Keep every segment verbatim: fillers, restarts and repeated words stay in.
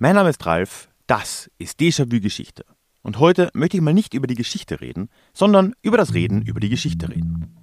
Mein Name ist Ralf, das ist Déjà-vu Geschichte. Und heute möchte ich mal nicht über die Geschichte reden, sondern über das Reden über die Geschichte reden.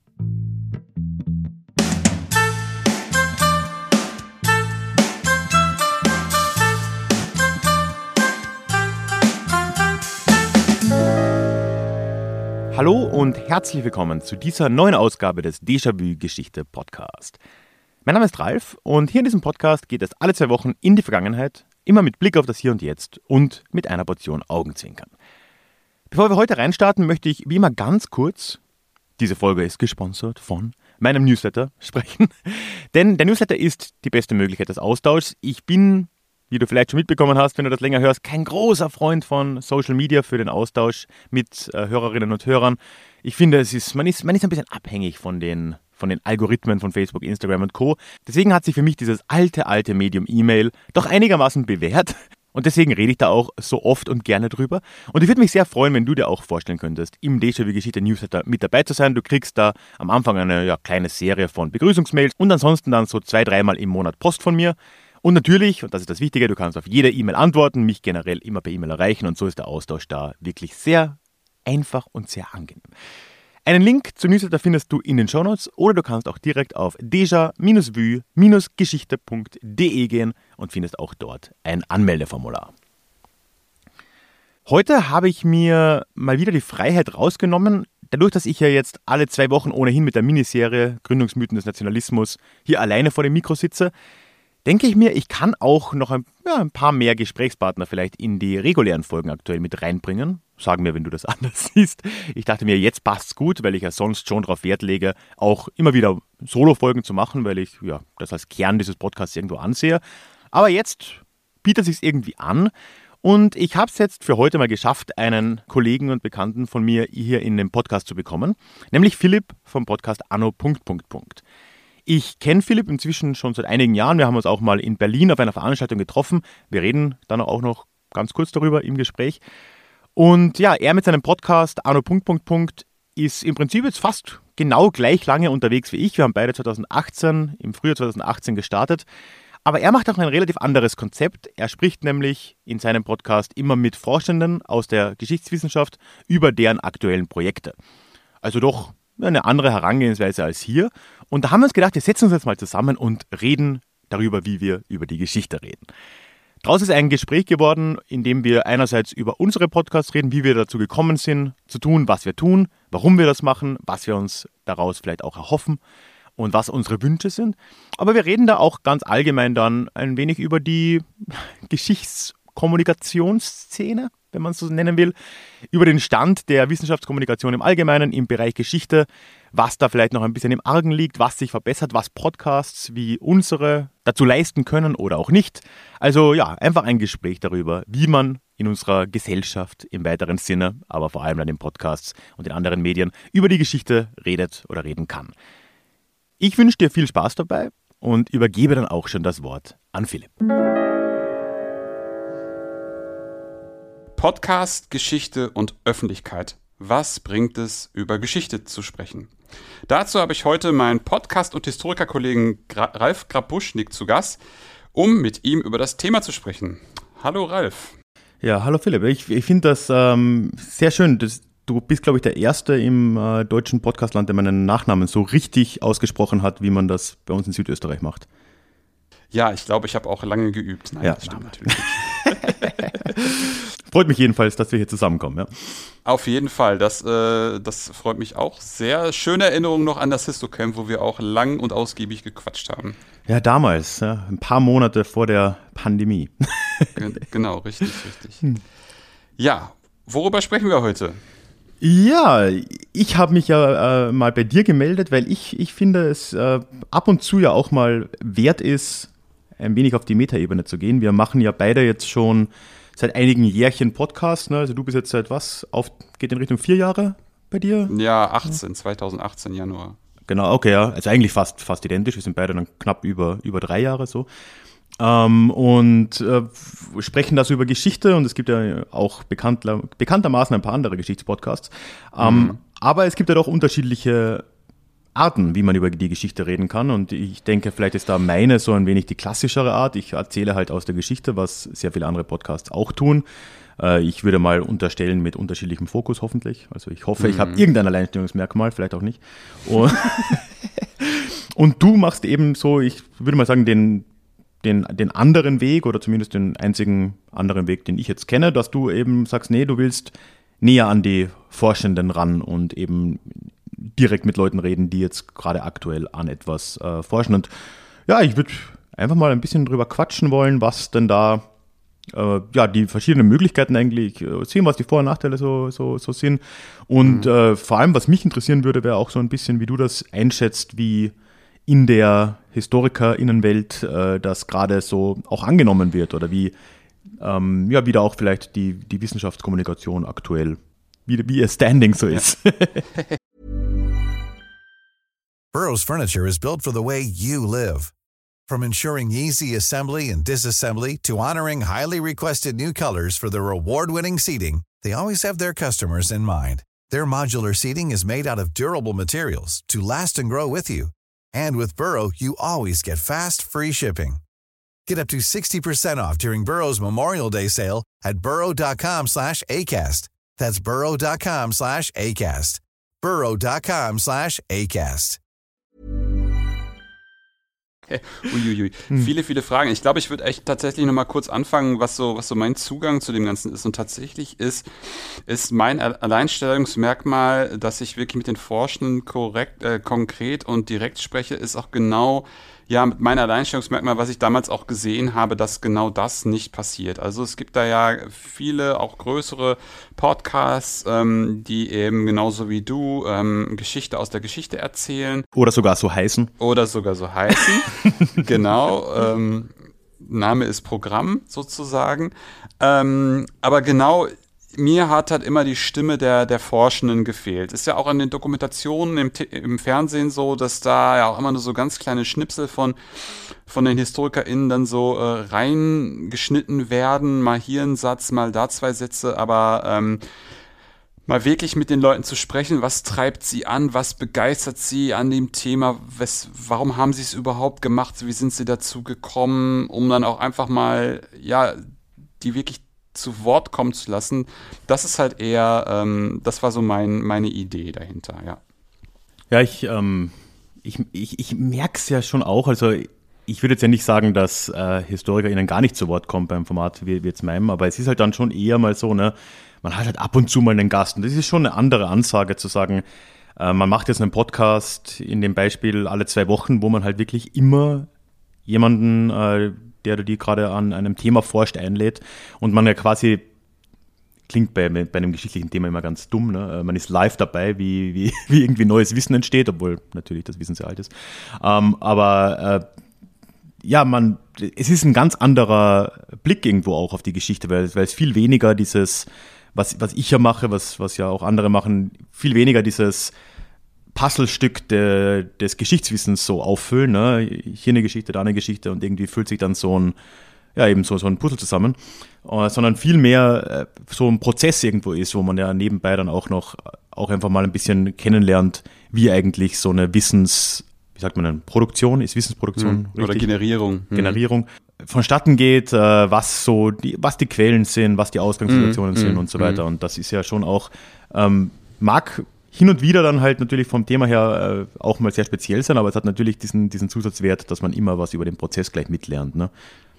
Hallo und herzlich willkommen zu dieser neuen Ausgabe des Déjà-vu Geschichte Podcast. Mein Name ist Ralf und hier in diesem Podcast geht es alle zwei Wochen in die Vergangenheit, immer mit Blick auf das Hier und Jetzt und mit einer Portion Augenzwinkern. Bevor wir heute reinstarten, möchte ich wie immer ganz kurz, diese Folge ist gesponsert von meinem Newsletter, sprechen. Denn der Newsletter ist die beste Möglichkeit des Austauschs. Ich bin, wie du vielleicht schon mitbekommen hast, wenn du das länger hörst, kein großer Freund von Social Media für den Austausch mit äh, Hörerinnen und Hörern. Ich finde, es ist, man, ist, man ist ein bisschen abhängig von den, von den Algorithmen von Facebook, Instagram und Co. Deswegen hat sich für mich dieses alte, alte Medium E-Mail doch einigermaßen bewährt. Und deswegen rede ich da auch so oft und gerne drüber. Und ich würde mich sehr freuen, wenn du dir auch vorstellen könntest, im Déjà-vu Geschichte Newsletter mit dabei zu sein. Du kriegst da am Anfang eine ja, kleine Serie von Begrüßungsmails und ansonsten dann so zwei, dreimal im Monat Post von mir. Und natürlich, und das ist das Wichtige, du kannst auf jede E-Mail antworten, mich generell immer per E-Mail erreichen und so ist der Austausch da wirklich sehr einfach und sehr angenehm. Einen Link zum Newsletter findest du in den Shownotes oder du kannst auch direkt auf deja-vu Geschichte punkt de gehen und findest auch dort ein Anmeldeformular. Heute habe ich mir mal wieder die Freiheit rausgenommen, dadurch, dass ich ja jetzt alle zwei Wochen ohnehin mit der Miniserie Gründungsmythen des Nationalismus hier alleine vor dem Mikro sitze, denke ich mir, ich kann auch noch ein, ja, ein paar mehr Gesprächspartner vielleicht in die regulären Folgen aktuell mit reinbringen. Sag mir, wenn du das anders siehst. Ich dachte mir, jetzt passt's gut, weil ich ja sonst schon darauf Wert lege, auch immer wieder Solo-Folgen zu machen, weil ich ja das als Kern dieses Podcasts irgendwo ansehe. Aber jetzt bietet es sich irgendwie an und ich habe es jetzt für heute mal geschafft, einen Kollegen und Bekannten von mir hier in den Podcast zu bekommen, nämlich Philipp vom Podcast Anno. Ich kenne Philipp inzwischen schon seit einigen Jahren. Wir haben uns auch mal in Berlin auf einer Veranstaltung getroffen. Wir reden dann auch noch ganz kurz darüber im Gespräch. Und ja, er mit seinem Podcast Anno. ist im Prinzip jetzt fast genau gleich lange unterwegs wie ich. Wir haben beide zweitausendachtzehn, im Frühjahr zweitausendachtzehn gestartet. Aber er macht auch ein relativ anderes Konzept. Er spricht nämlich in seinem Podcast immer mit Forschenden aus der Geschichtswissenschaft über deren aktuellen Projekte. Also doch eine andere Herangehensweise als hier. Und da haben wir uns gedacht, wir setzen uns jetzt mal zusammen und reden darüber, wie wir über die Geschichte reden. Daraus ist ein Gespräch geworden, in dem wir einerseits über unsere Podcasts reden, wie wir dazu gekommen sind, zu tun, was wir tun, warum wir das machen, was wir uns daraus vielleicht auch erhoffen und was unsere Wünsche sind. Aber wir reden da auch ganz allgemein dann ein wenig über die Geschichtskommunikationsszene, wenn man es so nennen will, über den Stand der Wissenschaftskommunikation im Allgemeinen im Bereich Geschichte, was da vielleicht noch ein bisschen im Argen liegt, was sich verbessert, was Podcasts wie unsere dazu leisten können oder auch nicht. Also ja, einfach ein Gespräch darüber, wie man in unserer Gesellschaft im weiteren Sinne, aber vor allem dann in Podcasts und in anderen Medien, über die Geschichte redet oder reden kann. Ich wünsche dir viel Spaß dabei und übergebe dann auch schon das Wort an Philipp. Podcast, Geschichte und Öffentlichkeit. Was bringt es, über Geschichte zu sprechen? Dazu habe ich heute meinen Podcast- und Historikerkollegen Gra- Ralf Grabuschnik zu Gast, um mit ihm über das Thema zu sprechen. Hallo Ralf. Ja, hallo Philipp. Ich, ich finde das ähm, sehr schön. Das, du bist, glaube ich, der Erste im äh, deutschen Podcastland, der meinen Nachnamen so richtig ausgesprochen hat, wie man das bei uns in Südösterreich macht. Ja, ich glaube, ich habe auch lange geübt. Nein, ja, das stimmt natürlich nicht. Freut mich jedenfalls, dass wir hier zusammenkommen. Ja. Auf jeden Fall, das, äh, das freut mich auch. Sehr schöne Erinnerung noch an das Histocamp, wo wir auch lang und ausgiebig gequatscht haben. Ja, damals, ja, ein paar Monate vor der Pandemie. G- genau, richtig, richtig. Hm. Ja, worüber sprechen wir heute? Ja, ich habe mich ja äh, mal bei dir gemeldet, weil ich, ich finde, es äh, ab und zu ja auch mal wert ist, ein wenig auf die Metaebene zu gehen. Wir machen ja beide jetzt schon seit einigen Jährchen Podcasts. Ne? Also du bist jetzt seit was? Auf, geht in Richtung vier Jahre bei dir? Ja, achtzehn, zweitausendachtzehn Januar. Genau, okay, ja. Also eigentlich fast, fast identisch. Wir sind beide dann knapp über, über drei Jahre so. Ähm, und äh, sprechen da so über Geschichte und es gibt ja auch bekannt, bekanntermaßen ein paar andere Geschichtspodcasts. Ähm, mhm. Aber es gibt ja doch unterschiedliche Arten, wie man über die Geschichte reden kann. Und ich denke, vielleicht ist da meine so ein wenig die klassischere Art. Ich erzähle halt aus der Geschichte, was sehr viele andere Podcasts auch tun. Äh, ich würde mal unterstellen, mit unterschiedlichem Fokus hoffentlich. Also ich hoffe, mhm. ich habe irgendein Alleinstellungsmerkmal, vielleicht auch nicht. Und, und du machst eben so, ich würde mal sagen, den, den, den anderen Weg oder zumindest den einzigen anderen Weg, den ich jetzt kenne, dass du eben sagst, nee, du willst näher an die Forschenden ran und eben direkt mit Leuten reden, die jetzt gerade aktuell an etwas äh, forschen. Und ja, ich würde einfach mal ein bisschen drüber quatschen wollen, was denn da, äh, ja, die verschiedenen Möglichkeiten eigentlich äh, sehen, was die Vor- und Nachteile so, so, so sind. Und mhm. äh, vor allem, was mich interessieren würde, wäre auch so ein bisschen, wie du das einschätzt, wie in der HistorikerInnenwelt äh, das gerade so auch angenommen wird oder wie, ähm, ja, wie da auch vielleicht die, die Wissenschaftskommunikation aktuell, wie, wie ihr Standing so ist. Burrow's furniture is built for the way you live. From ensuring easy assembly and disassembly to honoring highly requested new colors for their award-winning seating, they always have their customers in mind. Their modular seating is made out of durable materials to last and grow with you. And with Burrow, you always get fast, free shipping. Get up to sixty percent off during Burrow's Memorial Day sale at burrow.com slash ACAST. That's burrow.com slash ACAST. burrow.com slash ACAST. Uiuiui. Hm. Viele, viele Fragen. Ich glaube, ich würde echt tatsächlich noch mal kurz anfangen, was so, was so mein Zugang zu dem Ganzen ist. Und tatsächlich ist, ist mein Alleinstellungsmerkmal, dass ich wirklich mit den Forschenden korrekt, äh, konkret und direkt spreche, ist auch genau, ja, mit meinem Alleinstellungsmerkmal, was ich damals auch gesehen habe, dass genau das nicht passiert. Also es gibt da ja viele, auch größere Podcasts, ähm, die eben genauso wie du ähm, Geschichte aus der Geschichte erzählen. Oder sogar so heißen. Oder sogar so heißen, genau. Ähm, Name ist Programm sozusagen. Ähm, aber genau, mir hat halt immer die Stimme der, der Forschenden gefehlt. Ist ja auch in den Dokumentationen im, im Fernsehen so, dass da ja auch immer nur so ganz kleine Schnipsel von, von den HistorikerInnen dann so äh, reingeschnitten werden. Mal hier ein Satz, mal da zwei Sätze, aber ähm, mal wirklich mit den Leuten zu sprechen, was treibt sie an, was begeistert sie an dem Thema, was, warum haben sie es überhaupt gemacht, wie sind sie dazu gekommen, um dann auch einfach mal, ja, die wirklich zu Wort kommen zu lassen, das ist halt eher, ähm, das war so mein, meine Idee dahinter, ja. Ja, ich, ähm, ich, ich, ich merke es ja schon auch, also ich würde jetzt ja nicht sagen, dass äh, HistorikerInnen gar nicht zu Wort kommen beim Format wie, wie jetzt meinem, aber es ist halt dann schon eher mal so, ne, man hat halt ab und zu mal einen Gast und das ist schon eine andere Ansage zu sagen, äh, man macht jetzt einen Podcast in dem Beispiel alle zwei Wochen, wo man halt wirklich immer jemanden, äh, der oder die gerade an einem Thema forscht, einlädt und man ja quasi, klingt bei, bei einem geschichtlichen Thema immer ganz dumm, ne? Man ist live dabei, wie, wie, wie irgendwie neues Wissen entsteht, obwohl natürlich das Wissen sehr alt ist. Ähm, aber äh, ja, man, es ist ein ganz anderer Blick irgendwo auch auf die Geschichte, weil, weil es viel weniger dieses, was, was ich ja mache, was, was ja auch andere machen, viel weniger dieses Puzzlestück de, des Geschichtswissens so auffüllen, ne? Hier eine Geschichte, da eine Geschichte und irgendwie füllt sich dann so ein, ja eben so, so ein Puzzle zusammen, uh, sondern viel mehr äh, so ein Prozess irgendwo ist, wo man ja nebenbei dann auch noch, auch einfach mal ein bisschen kennenlernt, wie eigentlich so eine Wissens, wie sagt man denn, Produktion, ist Wissensproduktion hm, oder Generierung. Generierung hm. vonstatten geht, äh, was so, die, was die Quellen sind, was die Ausgangssituationen hm, sind hm, und so weiter. Hm. Und das ist ja schon auch, ähm, mag hin und wieder dann halt natürlich vom Thema her äh, auch mal sehr speziell sein, aber es hat natürlich diesen, diesen Zusatzwert, dass man immer was über den Prozess gleich mitlernt, ne?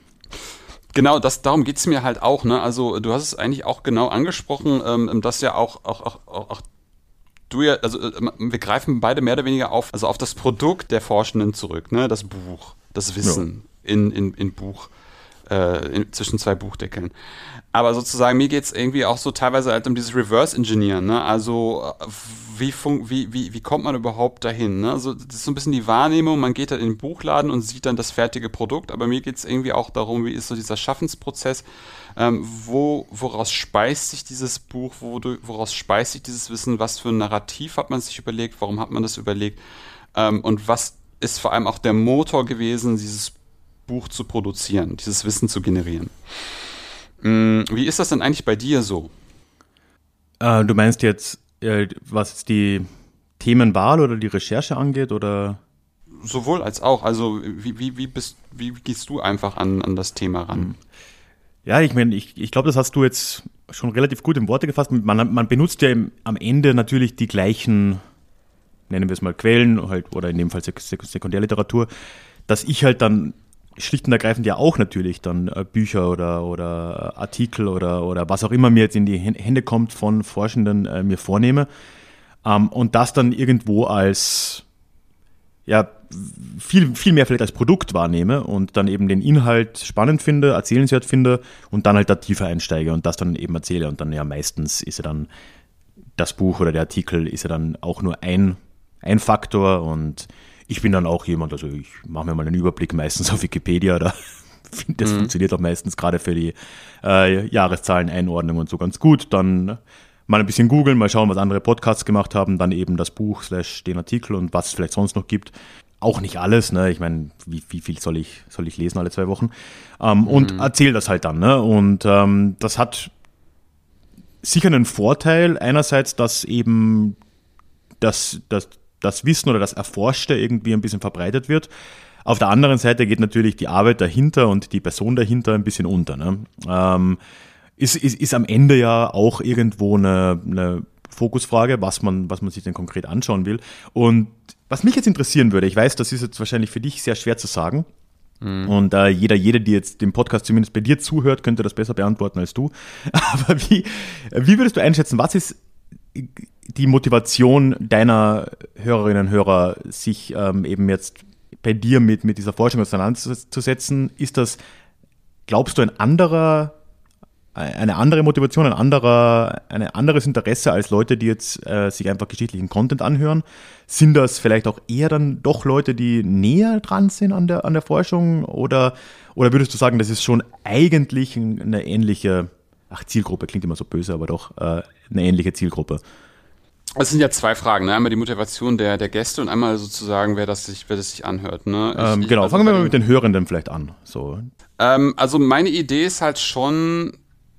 Genau, das, darum geht's mir halt auch, ne? Also du hast es eigentlich auch genau angesprochen, ähm, dass ja auch, auch, auch, auch du ja, also äh, wir greifen beide mehr oder weniger auf, also auf das Produkt der Forschenden zurück, ne? Das Buch, das Wissen ja. in, in, in Buch, äh, in, zwischen zwei Buchdeckeln. Aber sozusagen, mir geht's irgendwie auch so teilweise halt um dieses Reverse-Engineeren, ne? Also wie, fun- wie, wie, wie kommt man überhaupt dahin, ne? Also das ist so ein bisschen die Wahrnehmung, man geht dann in den Buchladen und sieht dann das fertige Produkt, aber mir geht's irgendwie auch darum, wie ist so dieser Schaffensprozess, ähm, wo, woraus speist sich dieses Buch, wo du, woraus speist sich dieses Wissen, was für ein Narrativ hat man sich überlegt, warum hat man das überlegt, ähm, und was ist vor allem auch der Motor gewesen, dieses Buch zu produzieren, dieses Wissen zu generieren. Wie ist das denn eigentlich bei dir so? Äh, du meinst jetzt, äh, was die, Themenwahl oder die Recherche angeht, oder? Sowohl als auch. Also wie, wie, wie, bist, wie gehst du einfach an, an das Thema ran? Ja, ich meine, ich, ich glaube, das hast du jetzt schon relativ gut in Worte gefasst. Man, man benutzt ja im, am Ende natürlich die gleichen, nennen wir es mal Quellen, halt, oder in dem Fall Sek- Sek- Sekundärliteratur, dass ich halt dann schlicht und ergreifend ja auch natürlich dann äh, Bücher oder, oder Artikel oder, oder was auch immer mir jetzt in die Hände kommt von Forschenden äh, mir vornehme ähm, und das dann irgendwo als ja, viel, viel mehr vielleicht als Produkt wahrnehme und dann eben den Inhalt spannend finde, erzählenswert finde und dann halt da tiefer einsteige und das dann eben erzähle. Und dann ja meistens ist ja dann das Buch oder der Artikel ist ja dann auch nur ein, ein Faktor und ich bin dann auch jemand, also ich mache mir mal einen Überblick meistens auf Wikipedia, da finde das mhm. funktioniert auch meistens gerade für die äh, Jahreszahlen-Einordnung und so ganz gut. Dann mal ein bisschen googeln, mal schauen, was andere Podcasts gemacht haben, dann eben das Buch slash den Artikel und was es vielleicht sonst noch gibt. Auch nicht alles, ne? Ich meine, wie, wie viel soll ich, soll ich lesen alle zwei Wochen? Ähm, mhm. Und erzähle das halt dann, ne? Und ähm, das hat sicher einen Vorteil, einerseits, dass eben das, das, das Wissen oder das Erforschte irgendwie ein bisschen verbreitet wird. Auf der anderen Seite geht natürlich die Arbeit dahinter und die Person dahinter ein bisschen unter, ne? Ähm, Ist, ist, ist am Ende ja auch irgendwo eine, eine Fokusfrage, was man, was man sich denn konkret anschauen will. Und was mich jetzt interessieren würde, ich weiß, das ist jetzt wahrscheinlich für dich sehr schwer zu sagen. Mhm. Und äh, jeder, jede, die jetzt dem Podcast zumindest bei dir zuhört, könnte das besser beantworten als du. Aber wie, wie würdest du einschätzen, was ist die Motivation deiner Hörerinnen und Hörer, sich ähm, eben jetzt bei dir mit, mit dieser Forschung auseinanderzusetzen? Ist das, glaubst du, ein anderer eine andere Motivation, ein anderer, ein anderes Interesse als Leute, die jetzt äh, sich einfach geschichtlichen Content anhören? Sind das vielleicht auch eher dann doch Leute, die näher dran sind an der, an der Forschung? Oder, oder würdest du sagen, das ist schon eigentlich eine ähnliche, ach, Zielgruppe, klingt immer so böse, aber doch äh, eine ähnliche Zielgruppe? Es sind ja zwei Fragen, ne? Einmal die Motivation der, der Gäste und einmal sozusagen, wer das sich, wer das sich anhört. Ne? Ich, ähm, genau, ich, also fangen wir mal mit den Hörenden vielleicht an. So. Ähm, also meine Idee ist halt schon,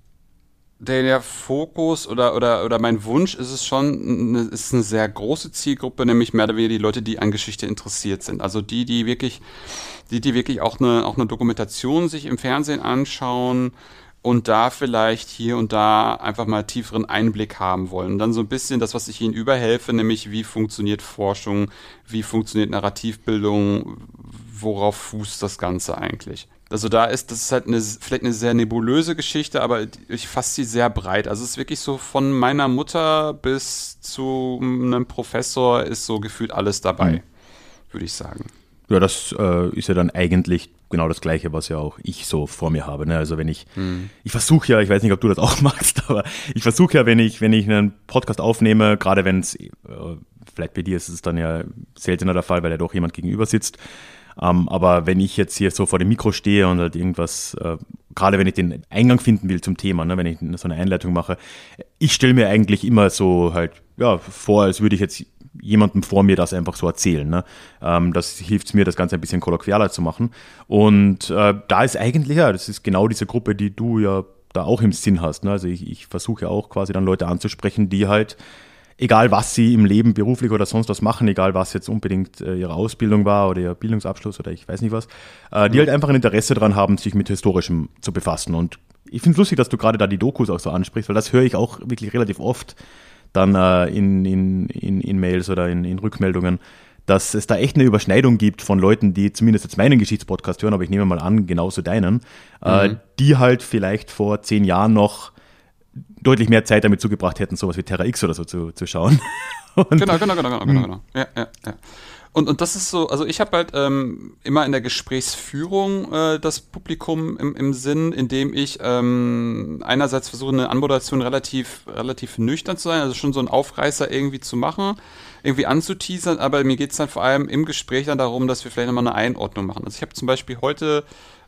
Der, der Fokus oder, oder, oder mein Wunsch ist es schon, eine, ist eine sehr große Zielgruppe, nämlich mehr oder weniger die Leute, die an Geschichte interessiert sind. Also die, die wirklich, die, die wirklich auch eine, auch eine Dokumentation sich im Fernsehen anschauen und da vielleicht hier und da einfach mal tieferen Einblick haben wollen. Und dann so ein bisschen das, was ich ihnen überhelfe, nämlich wie funktioniert Forschung, wie funktioniert Narrativbildung, worauf fußt das Ganze eigentlich. Also da ist, das ist halt eine, vielleicht eine sehr nebulöse Geschichte, aber ich fasse sie sehr breit. Also es ist wirklich so von meiner Mutter bis zu einem Professor ist so gefühlt alles dabei, mhm. würde ich sagen. Ja, das äh, ist ja dann eigentlich genau das Gleiche, was ja auch ich so vor mir habe. Ne? Also wenn ich, mhm. ich versuche ja, ich weiß nicht, ob du das auch machst, aber ich versuche ja, wenn ich, wenn ich einen Podcast aufnehme, gerade wenn es, äh, vielleicht bei dir ist es dann ja seltener der Fall, weil ja doch jemand gegenüber sitzt, Um, aber wenn ich jetzt hier so vor dem Mikro stehe und halt irgendwas, äh, gerade wenn ich den Eingang finden will zum Thema, ne, wenn ich so eine Einleitung mache, ich stelle mir eigentlich immer so halt ja, vor, als würde ich jetzt jemandem vor mir das einfach so erzählen. Ne? Ähm, das hilft mir, das Ganze ein bisschen kolloquialer zu machen. Und äh, da ist eigentlich, ja, das ist genau diese Gruppe, die du ja da auch im Sinn hast. Ne? Also ich, ich versuche ja auch quasi dann Leute anzusprechen, die halt egal was sie im Leben beruflich oder sonst was machen, egal was jetzt unbedingt äh, ihre Ausbildung war oder ihr Bildungsabschluss oder ich weiß nicht was, äh, die halt einfach ein Interesse daran haben, sich mit Historischem zu befassen. Und ich finde es lustig, dass du gerade da die Dokus auch so ansprichst, weil das höre ich auch wirklich relativ oft dann äh, in, in, in, in Mails oder in, in Rückmeldungen, dass es da echt eine Überschneidung gibt von Leuten, die zumindest jetzt meinen Geschichtspodcast hören, aber ich nehme mal an, genauso deinen, mhm. äh, die halt vielleicht vor zehn Jahren noch deutlich mehr Zeit damit zugebracht hätten, sowas wie Terra X oder so zu, zu schauen. Und genau, genau, genau, genau, genau, genau. Ja, ja, ja. Und, und das ist so, also ich habe halt ähm, immer in der Gesprächsführung äh, das Publikum im, im Sinn, indem ich ähm, einerseits versuche, eine Anmoderation relativ, relativ nüchtern zu sein, also schon so einen Aufreißer irgendwie zu machen, irgendwie anzuteasern, aber mir geht es dann vor allem im Gespräch dann darum, dass wir vielleicht nochmal eine Einordnung machen. Also ich habe zum Beispiel heute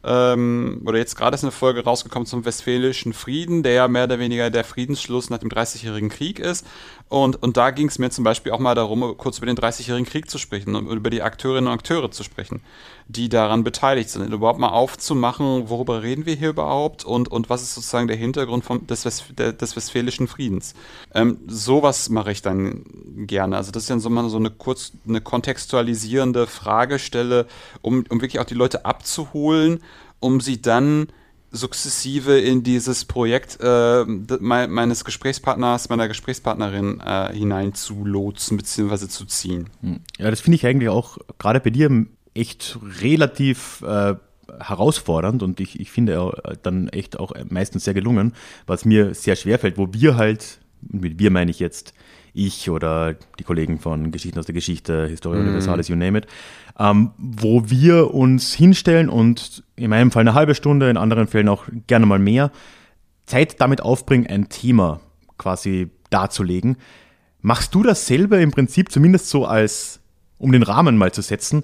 ähm, oder jetzt gerade ist eine Folge rausgekommen zum Westfälischen Frieden, der ja mehr oder weniger der Friedensschluss nach dem dreißigjährigen Krieg ist. Und, und da ging es mir zum Beispiel auch mal darum, kurz über den dreißigjährigen Krieg zu sprechen und über die Akteurinnen und Akteure zu sprechen, die daran beteiligt sind. Und überhaupt mal aufzumachen, worüber reden wir hier überhaupt und, und was ist sozusagen der Hintergrund vom, des, West, der, des Westfälischen Friedens. Ähm, sowas mache ich dann gerne. Also das ist dann so mal so eine kurz eine kontextualisierende Fragestelle, um, um wirklich auch die Leute abzuholen, um sie dann sukzessive in dieses Projekt äh, me- meines Gesprächspartners, meiner Gesprächspartnerin äh, hineinzulotsen bzw. zu ziehen. Ja, das finde ich eigentlich auch gerade bei dir echt relativ äh, herausfordernd und ich, ich finde äh, dann echt auch meistens sehr gelungen, was mir sehr schwer fällt, wo wir halt, mit wir meine ich jetzt ich oder die Kollegen von Geschichten aus der Geschichte, Historia mm. Universalis, you name it, ähm, wo wir uns hinstellen und in meinem Fall eine halbe Stunde, in anderen Fällen auch gerne mal mehr, Zeit damit aufbringen, ein Thema quasi darzulegen. Machst du das selber im Prinzip zumindest so als, um den Rahmen mal zu setzen,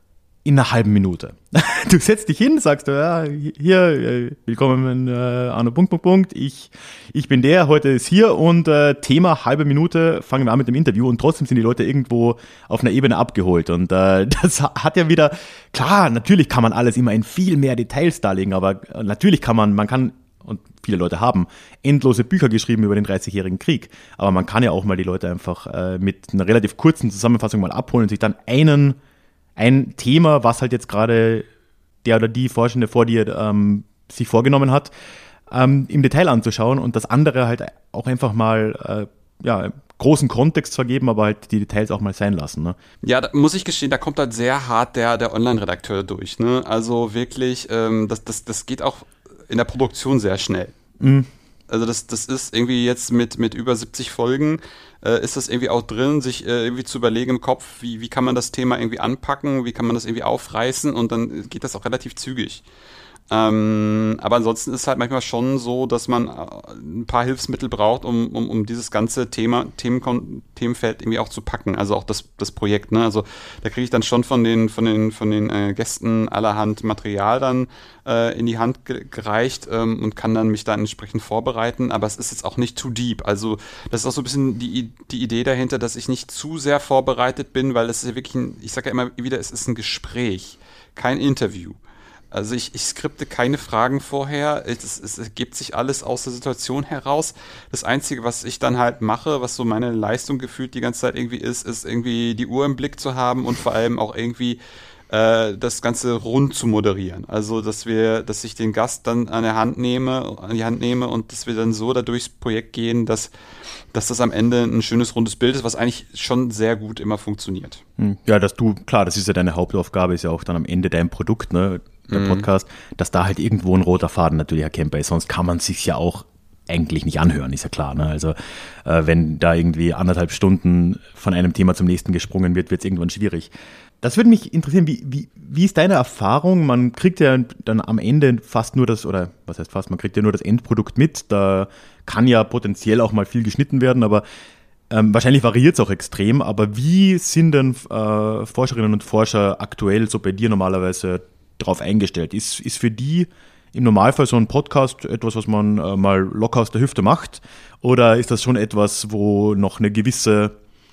in einer halben Minute? Du setzt dich hin, sagst, ja, hier, willkommen äh, an Punkt, Punkt, Punkt, ich, ich bin der, heute ist hier und äh, Thema, halbe Minute, fangen wir an mit dem Interview und trotzdem sind die Leute irgendwo auf einer Ebene abgeholt und äh, das hat ja wieder, klar, natürlich kann man alles immer in viel mehr Details darlegen, aber natürlich kann man, man kann, und viele Leute haben endlose Bücher geschrieben über den dreißigjährigen Krieg, aber man kann ja auch mal die Leute einfach äh, mit einer relativ kurzen Zusammenfassung mal abholen und sich dann einen ein Thema, was halt jetzt gerade der oder die Forschende vor dir ähm, sich vorgenommen hat, ähm, im Detail anzuschauen und das andere halt auch einfach mal äh, ja, großen Kontext vergeben, aber halt die Details auch mal sein lassen. Ne? Ja, da muss ich gestehen, da kommt halt sehr hart der, der Online-Redakteur durch. Ne? Also wirklich, ähm, das, das, das geht auch in der Produktion sehr schnell. Mhm. Also das, das ist irgendwie jetzt mit, mit über siebzig Folgen, äh, ist das irgendwie auch drin, sich äh, irgendwie zu überlegen im Kopf, wie, wie kann man das Thema irgendwie anpacken, wie kann man das irgendwie aufreißen und dann geht das auch relativ zügig. Ähm, aber ansonsten ist es halt manchmal schon so, dass man ein paar Hilfsmittel braucht, um, um, um dieses ganze Thema, Themen, Themenfeld irgendwie auch zu packen. Also auch das, das Projekt, ne? Also da kriege ich dann schon von den, von den, von den äh, Gästen allerhand Material dann äh, in die Hand ge- gereicht ähm, und kann dann mich dann entsprechend vorbereiten. Aber es ist jetzt auch nicht too deep. Also das ist auch so ein bisschen die, die Idee dahinter, dass ich nicht zu sehr vorbereitet bin, weil es ist ja wirklich ein, ich sage ja immer wieder, es ist ein Gespräch, kein Interview. Also ich, ich skripte keine Fragen vorher, es, es ergibt sich alles aus der Situation heraus. Das Einzige, was ich dann halt mache, was so meine Leistung gefühlt die ganze Zeit irgendwie ist, ist irgendwie die Uhr im Blick zu haben und vor allem auch irgendwie äh, das Ganze rund zu moderieren. Also dass wir, dass ich den Gast dann an der Hand nehme, an die Hand nehme und dass wir dann so da durchs Projekt gehen, dass, dass das am Ende ein schönes rundes Bild ist, was eigentlich schon sehr gut immer funktioniert. Ja, dass du, klar, das ist ja deine Hauptaufgabe, ist ja auch dann am Ende dein Produkt, ne? Der Podcast, dass da halt irgendwo ein roter Faden natürlich erkennbar ist, sonst kann man sich ja auch eigentlich nicht anhören, ist ja klar. Ne? Also äh, wenn da irgendwie anderthalb Stunden von einem Thema zum nächsten gesprungen wird, wird es irgendwann schwierig. Das würde mich interessieren, wie, wie, wie ist deine Erfahrung? Man kriegt ja dann am Ende fast nur das, oder was heißt fast, man kriegt ja nur das Endprodukt mit, da kann ja potenziell auch mal viel geschnitten werden, aber ähm, wahrscheinlich variiert es auch extrem, aber wie sind denn äh, Forscherinnen und Forscher aktuell so bei dir normalerweise drauf eingestellt? Ist, ist für die im Normalfall so ein Podcast etwas, was man äh, mal locker aus der Hüfte macht? Oder ist das schon etwas, wo noch eine gewisse,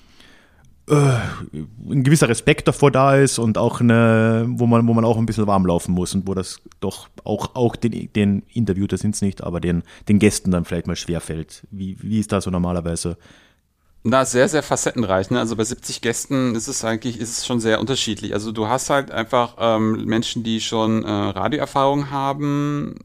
äh, ein gewisser Respekt davor da ist und auch eine, wo man, wo man auch ein bisschen warm laufen muss und wo das doch auch, auch den, den Interviewter sind es nicht, aber den, den Gästen dann vielleicht mal schwerfällt? Wie, wie ist da so normalerweise? Na, sehr, sehr facettenreich. Ne? Also bei siebzig Gästen ist es eigentlich, ist es schon sehr unterschiedlich. Also du hast halt einfach ähm, Menschen, die schon äh, Radioerfahrung haben.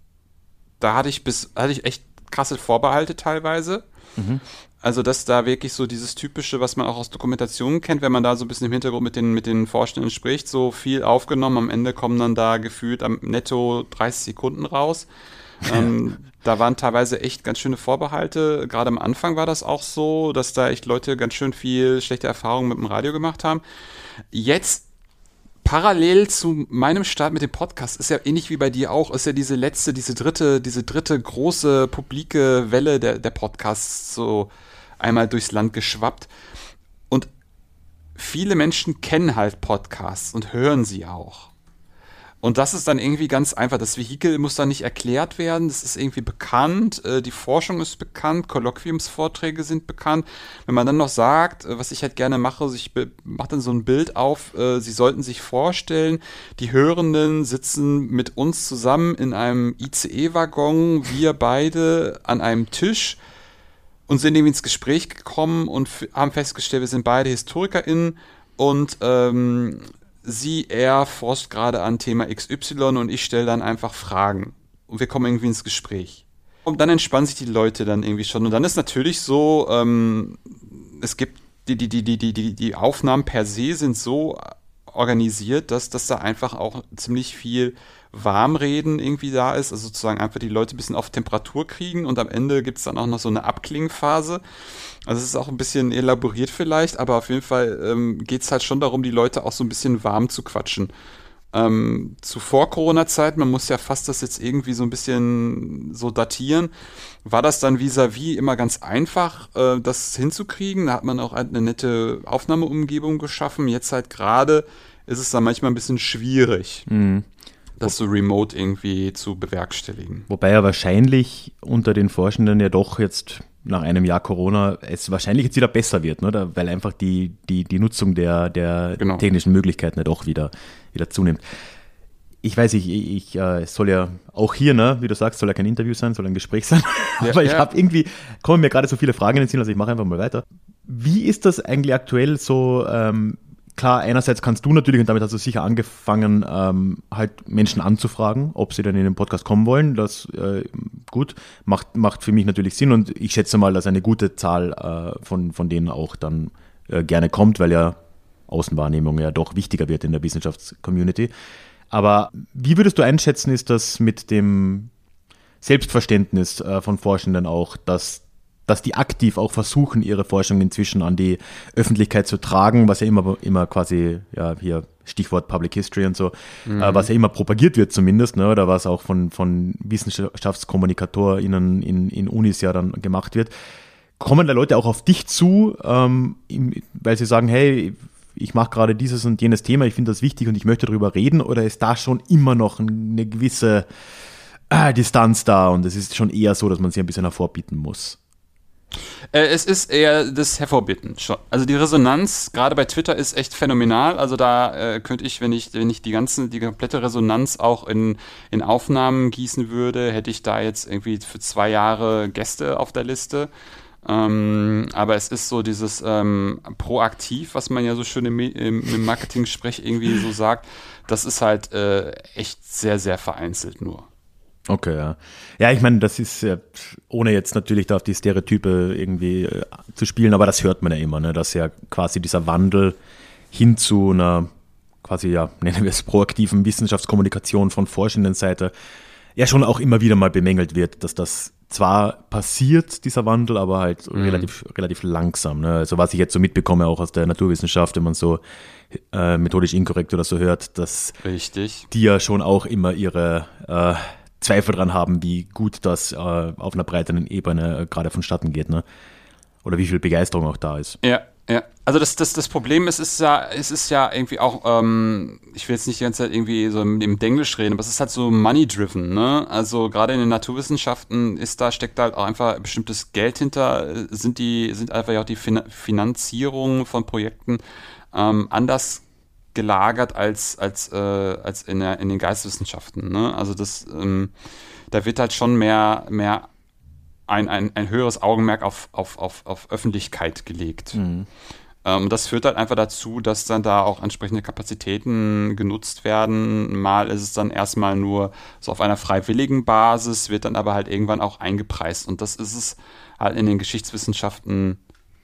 Da hatte ich bis, hatte ich echt krasse Vorbehalte teilweise. Mhm. Also dass da wirklich so dieses Typische, was man auch aus Dokumentationen kennt, wenn man da so ein bisschen im Hintergrund mit den, mit den Forschenden spricht, so viel aufgenommen, am Ende kommen dann da gefühlt am netto dreißig Sekunden raus. ähm, da waren teilweise echt ganz schöne Vorbehalte. Gerade am Anfang war das auch so, dass da echt Leute ganz schön viel schlechte Erfahrungen mit dem Radio gemacht haben. Jetzt parallel zu meinem Start mit dem Podcast ist ja ähnlich wie bei dir auch, ist ja diese letzte, diese dritte, diese dritte große publike Welle der, der Podcasts so einmal durchs Land geschwappt. Und viele Menschen kennen halt Podcasts und hören sie auch. Und das ist dann irgendwie ganz einfach. Das Vehikel muss dann nicht erklärt werden. Das ist irgendwie bekannt. Äh, die Forschung ist bekannt. Kolloquiumsvorträge sind bekannt. Wenn man dann noch sagt, äh, was ich halt gerne mache, also ich be- mache dann so ein Bild auf, äh, Sie sollten sich vorstellen, die Hörenden sitzen mit uns zusammen in einem I C E-Waggon, wir beide an einem Tisch und sind irgendwie ins Gespräch gekommen und f- haben festgestellt, wir sind beide HistorikerInnen und ähm, Sie, er forscht gerade an Thema X Y und ich stelle dann einfach Fragen. Und wir kommen irgendwie ins Gespräch. Und dann entspannen sich die Leute dann irgendwie schon. Und dann ist natürlich so, ähm, es gibt, die, die, die, die, die, die Aufnahmen per se sind so organisiert, dass, dass da einfach auch ziemlich viel Warmreden irgendwie da ist. Also sozusagen einfach die Leute ein bisschen auf Temperatur kriegen und am Ende gibt es dann auch noch so eine Abklingphase. Also es ist auch ein bisschen elaboriert vielleicht, aber auf jeden Fall ähm, geht es halt schon darum, die Leute auch so ein bisschen warm zu quatschen. Ähm, zu Vor-Corona-Zeit, man muss ja fast das jetzt irgendwie so ein bisschen so datieren, war das dann vis-à-vis immer ganz einfach, äh, das hinzukriegen. Da hat man auch eine nette Aufnahmeumgebung geschaffen. Jetzt halt gerade ist es dann manchmal ein bisschen schwierig, Mhm. das so remote irgendwie zu bewerkstelligen. Wobei ja wahrscheinlich unter den Forschenden ja doch jetzt nach einem Jahr Corona es wahrscheinlich jetzt wieder besser wird, ne? Da- weil einfach die, die, die Nutzung der, der Genau. technischen Möglichkeiten ja doch wieder, wieder zunimmt. Ich weiß nicht, ich, ich äh, es soll ja auch hier, ne, wie du sagst, soll ja kein Interview sein, soll ein Gespräch sein. Ja, Aber ich ja. habe irgendwie, kommen mir gerade so viele Fragen in den Sinn, also ich mache einfach mal weiter. Wie ist das eigentlich aktuell so? Ähm, klar, einerseits kannst du natürlich, und damit hast du sicher angefangen, ähm, halt Menschen anzufragen, ob sie dann in den Podcast kommen wollen. Das, äh, gut, macht, macht für mich natürlich Sinn und ich schätze mal, dass eine gute Zahl äh, von, von denen auch dann äh, gerne kommt, weil ja Außenwahrnehmung ja doch wichtiger wird in der Wissenschaftscommunity. Aber wie würdest du einschätzen, ist das mit dem Selbstverständnis äh, von Forschenden auch, dass, dass die aktiv auch versuchen, ihre Forschung inzwischen an die Öffentlichkeit zu tragen, was ja immer, immer quasi, ja, hier Stichwort Public History und so, mhm. äh, was ja immer propagiert wird zumindest, ne, oder was auch von, von WissenschaftskommunikatorInnen in, in Unis ja dann gemacht wird. Kommen da Leute auch auf dich zu, ähm, im, weil sie sagen, hey, ich mache gerade dieses und jenes Thema, ich finde das wichtig und ich möchte darüber reden, oder ist da schon immer noch eine gewisse äh, Distanz da und es ist schon eher so, dass man sich ein bisschen hervorbieten muss? Äh, es ist eher das Hervorbitten schon. Also die Resonanz, gerade bei Twitter, ist echt phänomenal. Also da äh, könnte ich, wenn ich, wenn ich die ganzen, die komplette Resonanz auch in, in Aufnahmen gießen würde, hätte ich da jetzt irgendwie für zwei Jahre Gäste auf der Liste. Ähm, aber es ist so dieses ähm, proaktiv, was man ja so schön im, im, im Marketing-Sprech irgendwie so sagt, das ist halt äh, echt sehr, sehr vereinzelt nur. Okay, ja. Ja, ich meine, das ist ja, ohne jetzt natürlich da auf die Stereotype irgendwie äh, zu spielen, aber das hört man ja immer, ne, dass ja quasi dieser Wandel hin zu einer quasi, ja, nennen wir es proaktiven Wissenschaftskommunikation von forschenden Seite ja schon auch immer wieder mal bemängelt wird, dass das zwar passiert, dieser Wandel, aber halt mhm. relativ, relativ langsam. Ne? Also was ich jetzt so mitbekomme, auch aus der Naturwissenschaft, wenn man so äh, methodisch inkorrekt oder so hört, dass Richtig. die ja schon auch immer ihre äh, Zweifel dran haben, wie gut das äh, auf einer breiteren Ebene äh, gerade vonstatten geht, ne? Oder wie viel Begeisterung auch da ist. Ja, ja. Also das, das, das Problem ist, ist ja, es ist ja irgendwie auch, ähm, ich will jetzt nicht die ganze Zeit irgendwie so im, im Denglisch reden, aber es ist halt so money-driven, ne? Also gerade in den Naturwissenschaften ist da, steckt da halt auch einfach bestimmtes Geld hinter, sind die, sind einfach ja auch die fin- Finanzierungen von Projekten ähm, anders gelagert als, als, äh, als in, der, in den Geisteswissenschaften, ne? Also das, ähm, da wird halt schon mehr, mehr ein, ein, ein höheres Augenmerk auf, auf, auf, auf Öffentlichkeit gelegt. Mhm. Ähm, das führt halt einfach dazu, dass dann da auch entsprechende Kapazitäten genutzt werden. Mal ist es dann erstmal nur so auf einer freiwilligen Basis, wird dann aber halt irgendwann auch eingepreist. Und das ist es halt in den Geschichtswissenschaften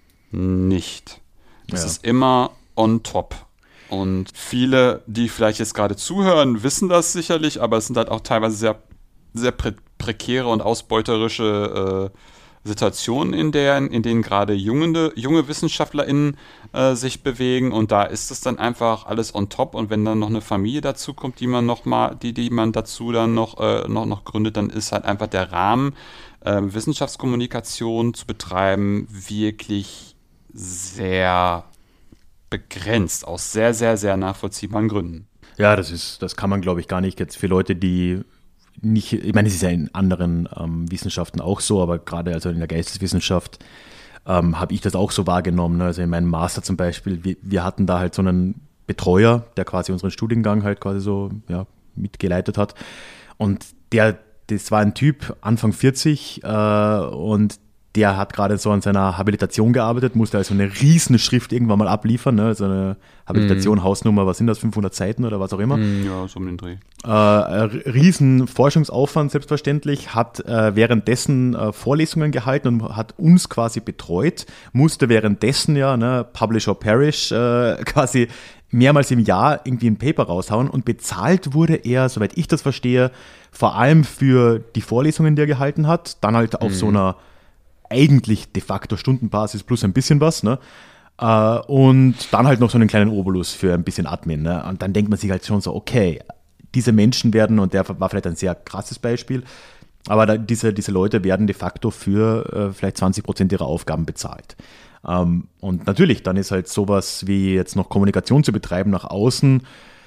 nicht. Das Ja. ist immer on top. Und viele, die vielleicht jetzt gerade zuhören, wissen das sicherlich, aber es sind halt auch teilweise sehr, sehr pre- prekäre und ausbeuterische äh, Situationen, in, der, in denen gerade junge, junge WissenschaftlerInnen äh, sich bewegen, und da ist es dann einfach alles on top, und wenn dann noch eine Familie dazu kommt, die man noch mal, die, die man dazu dann noch, äh, noch, noch gründet, dann ist halt einfach der Rahmen, äh, Wissenschaftskommunikation zu betreiben, wirklich sehr begrenzt, aus sehr, sehr, sehr nachvollziehbaren Gründen. Ja, das ist, das kann man, glaube ich, gar nicht jetzt für Leute, die nicht, ich meine, es ist ja in anderen ähm, Wissenschaften auch so, aber gerade also in der Geisteswissenschaft ähm, habe ich das auch so wahrgenommen. Ne? Also in meinem Master zum Beispiel, wir, wir hatten da halt so einen Betreuer, der quasi unseren Studiengang halt quasi so ja, mitgeleitet hat. Und der, das war ein Typ, Anfang vierzig, äh, und der hat gerade so an seiner Habilitation gearbeitet, musste also eine riesen Schrift irgendwann mal abliefern, ne? So eine Habilitation, mm. Hausnummer, was sind das, fünfhundert Seiten oder was auch immer. Mm, ja, so um den Dreh. Äh, riesen Forschungsaufwand selbstverständlich, hat äh, währenddessen äh, Vorlesungen gehalten und hat uns quasi betreut, musste währenddessen ja, ne, Publish or Perish, äh, quasi mehrmals im Jahr irgendwie ein Paper raushauen und bezahlt wurde er, soweit ich das verstehe, vor allem für die Vorlesungen, die er gehalten hat, dann halt auf mm. so einer eigentlich de facto Stundenbasis plus ein bisschen was, ne? Uh, und dann halt noch so einen kleinen Obolus für ein bisschen Admin, ne? Und dann denkt man sich halt schon so, okay, diese Menschen werden, und der war vielleicht ein sehr krasses Beispiel, aber da, diese, diese Leute werden de facto für uh, vielleicht zwanzig Prozent ihrer Aufgaben bezahlt. Um, und natürlich, dann ist halt sowas wie jetzt noch Kommunikation zu betreiben nach außen,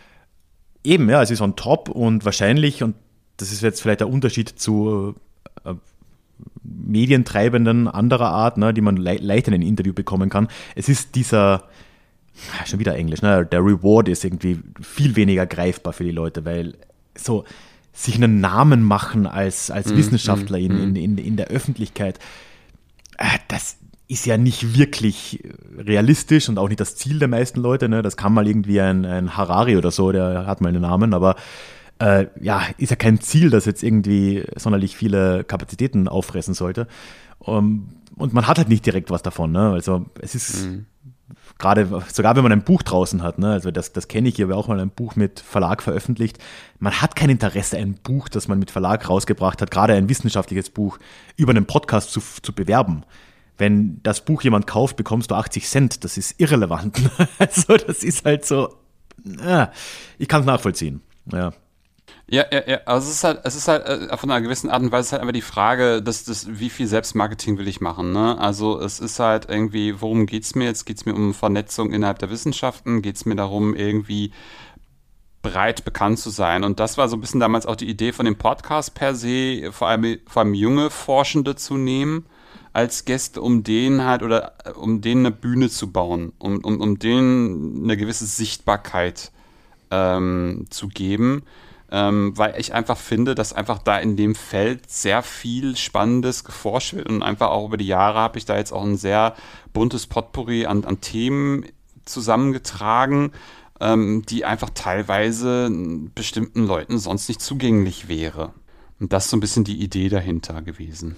eben, ja, es ist on top und wahrscheinlich, und das ist jetzt vielleicht der Unterschied zu uh, Medientreibenden anderer Art, ne, die man le- leicht in ein Interview bekommen kann. Es ist dieser, schon wieder Englisch, ne, der Reward ist irgendwie viel weniger greifbar für die Leute, weil so sich einen Namen machen als, als mm, Wissenschaftler mm, in, in, in, in der Öffentlichkeit, äh, das ist ja nicht wirklich realistisch und auch nicht das Ziel der meisten Leute. Ne? Das kann mal irgendwie ein, ein Harari oder so, der hat mal einen Namen, aber Äh, ja, ist ja kein Ziel, das jetzt irgendwie sonderlich viele Kapazitäten auffressen sollte. Um, und man hat halt nicht direkt was davon. Ne? Also es ist mhm. gerade, sogar wenn man ein Buch draußen hat, ne? Also das, das kenne ich, ich habe auch mal ein Buch mit Verlag veröffentlicht. Man hat kein Interesse, ein Buch, das man mit Verlag rausgebracht hat, gerade ein wissenschaftliches Buch, über einen Podcast zu, zu bewerben. Wenn das Buch jemand kauft, bekommst du achtzig Cent. Das ist irrelevant. Also das ist halt so, äh, ich kann es nachvollziehen. Ja. Ja, ja, ja, also es ist halt, es ist halt äh, von einer gewissen Art und Weise halt einfach die Frage, dass das, wie viel Selbstmarketing will ich machen, ne? Also es ist halt irgendwie, worum geht's mir jetzt? Geht's mir um Vernetzung innerhalb der Wissenschaften? Geht's mir darum, irgendwie breit bekannt zu sein? Und das war so ein bisschen damals auch die Idee von dem Podcast per se, vor allem, vor allem junge Forschende zu nehmen als Gäste, um denen halt oder um denen eine Bühne zu bauen, um, um, um denen eine gewisse Sichtbarkeit ähm, zu geben. Ähm, weil ich einfach finde, dass einfach da in dem Feld sehr viel Spannendes geforscht wird und einfach auch über die Jahre habe ich da jetzt auch ein sehr buntes Potpourri an, an Themen zusammengetragen, ähm, die einfach teilweise bestimmten Leuten sonst nicht zugänglich wäre. Und das ist so ein bisschen die Idee dahinter gewesen.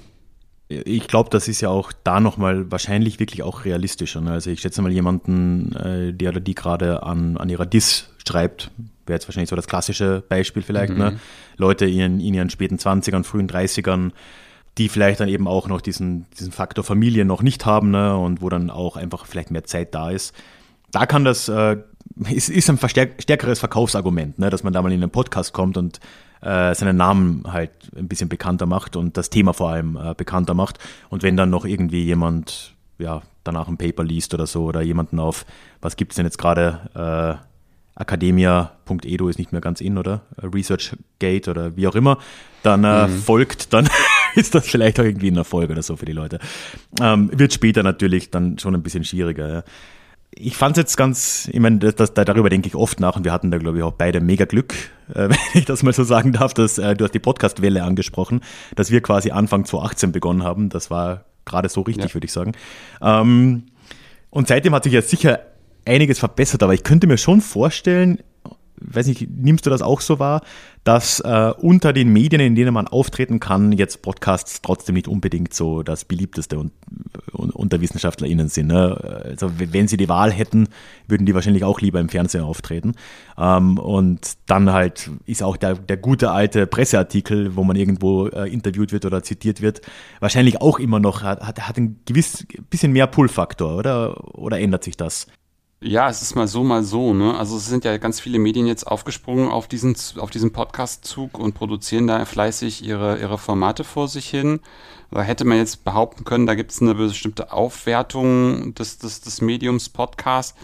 Ich glaube, das ist ja auch da nochmal wahrscheinlich wirklich auch realistischer. Ne? Also ich schätze mal jemanden, äh, der oder die gerade an, an ihrer Dis schreibt, wäre jetzt wahrscheinlich so das klassische Beispiel vielleicht. Mhm. Ne? Leute in, in ihren späten zwanzigern, frühen dreißigern, die vielleicht dann eben auch noch diesen, diesen Faktor Familie noch nicht haben, ne? Und wo dann auch einfach vielleicht mehr Zeit da ist. Da kann das, äh, ist, ist ein verstärk- stärkeres Verkaufsargument, ne? Dass man da mal in einen Podcast kommt und äh, seinen Namen halt ein bisschen bekannter macht und das Thema vor allem äh, bekannter macht. Und wenn dann noch irgendwie jemand ja, danach ein Paper liest oder so oder jemanden auf, was gibt es denn jetzt gerade, äh, academia punkt edu ist nicht mehr ganz in, oder? ResearchGate oder wie auch immer, dann äh, mhm. folgt, dann ist das vielleicht auch irgendwie ein Erfolg oder so für die Leute. Ähm, wird später natürlich dann schon ein bisschen schwieriger. Ja. Ich fand es jetzt ganz, ich meine, das, das, darüber denke ich oft nach und wir hatten da, glaube ich, auch beide mega Glück, äh, wenn ich das mal so sagen darf, dass äh, du hast die Podcast-Welle angesprochen, dass wir quasi Anfang zwanzig achtzehn begonnen haben. Das war gerade so richtig, ja. würde ich sagen. Ähm, und seitdem hat sich jetzt sicher einiges verbessert, aber ich könnte mir schon vorstellen, weiß nicht, nimmst du das auch so wahr, dass äh, unter den Medien, in denen man auftreten kann, jetzt Podcasts trotzdem nicht unbedingt so das beliebteste und, und, unter WissenschaftlerInnen sind. Ne? Also wenn sie die Wahl hätten, würden die wahrscheinlich auch lieber im Fernsehen auftreten. Ähm, und dann halt ist auch der, der gute alte Presseartikel, wo man irgendwo äh, interviewt wird oder zitiert wird, wahrscheinlich auch immer noch, hat, hat, hat ein gewiss bisschen mehr Pull-Faktor, oder? Oder ändert sich das? Ja, es ist mal so, mal so, ne? Also es sind ja ganz viele Medien jetzt aufgesprungen auf diesen, auf diesen Podcast-Zug und produzieren da fleißig ihre, ihre Formate vor sich hin. Da hätte man jetzt behaupten können, da gibt es eine bestimmte Aufwertung des, des, des Mediums Podcast.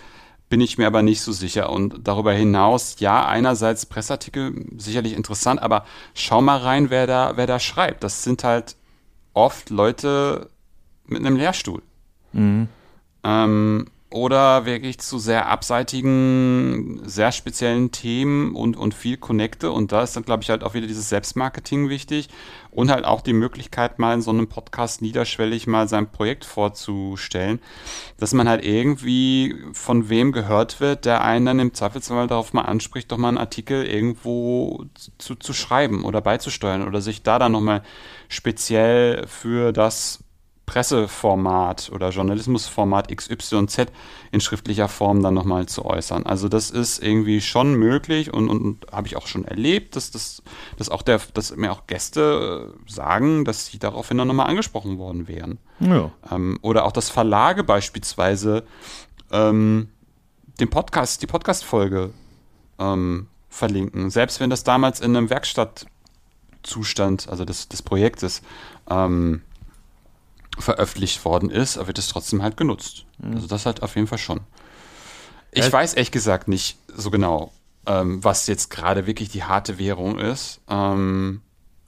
bin ich mir aber nicht so sicher. Und darüber hinaus, ja, einerseits Presseartikel sicherlich interessant, aber schau mal rein, wer da, wer da schreibt. Das sind halt oft Leute mit einem Lehrstuhl. Mhm. Ähm, oder wirklich zu sehr abseitigen, sehr speziellen Themen und, und viel Connecte. Und da ist dann, glaube ich, halt auch wieder dieses Selbstmarketing wichtig und halt auch die Möglichkeit, mal in so einem Podcast niederschwellig mal sein Projekt vorzustellen, dass man halt irgendwie von wem gehört wird, der einen dann im Zweifelsfall darauf mal anspricht, doch mal einen Artikel irgendwo zu, zu schreiben oder beizusteuern oder sich da dann nochmal speziell für das Presseformat oder Journalismusformat X Y Z in schriftlicher Form dann nochmal zu äußern. Also das ist irgendwie schon möglich und, und, und habe ich auch schon erlebt, dass, das, dass, auch der, dass mir auch Gäste sagen, dass sie daraufhin dann nochmal angesprochen worden wären. Ja. Ähm, oder auch, dass Verlage beispielsweise ähm, den Podcast, die Podcast-Folge ähm, verlinken. Selbst wenn das damals in einem Werkstattzustand, also des, des Projektes, ähm, veröffentlicht worden ist, wird es trotzdem halt genutzt. Mhm. Also das halt auf jeden Fall schon. Ich ja, weiß ehrlich gesagt nicht so genau, ähm, was jetzt gerade wirklich die harte Währung ist. Ähm,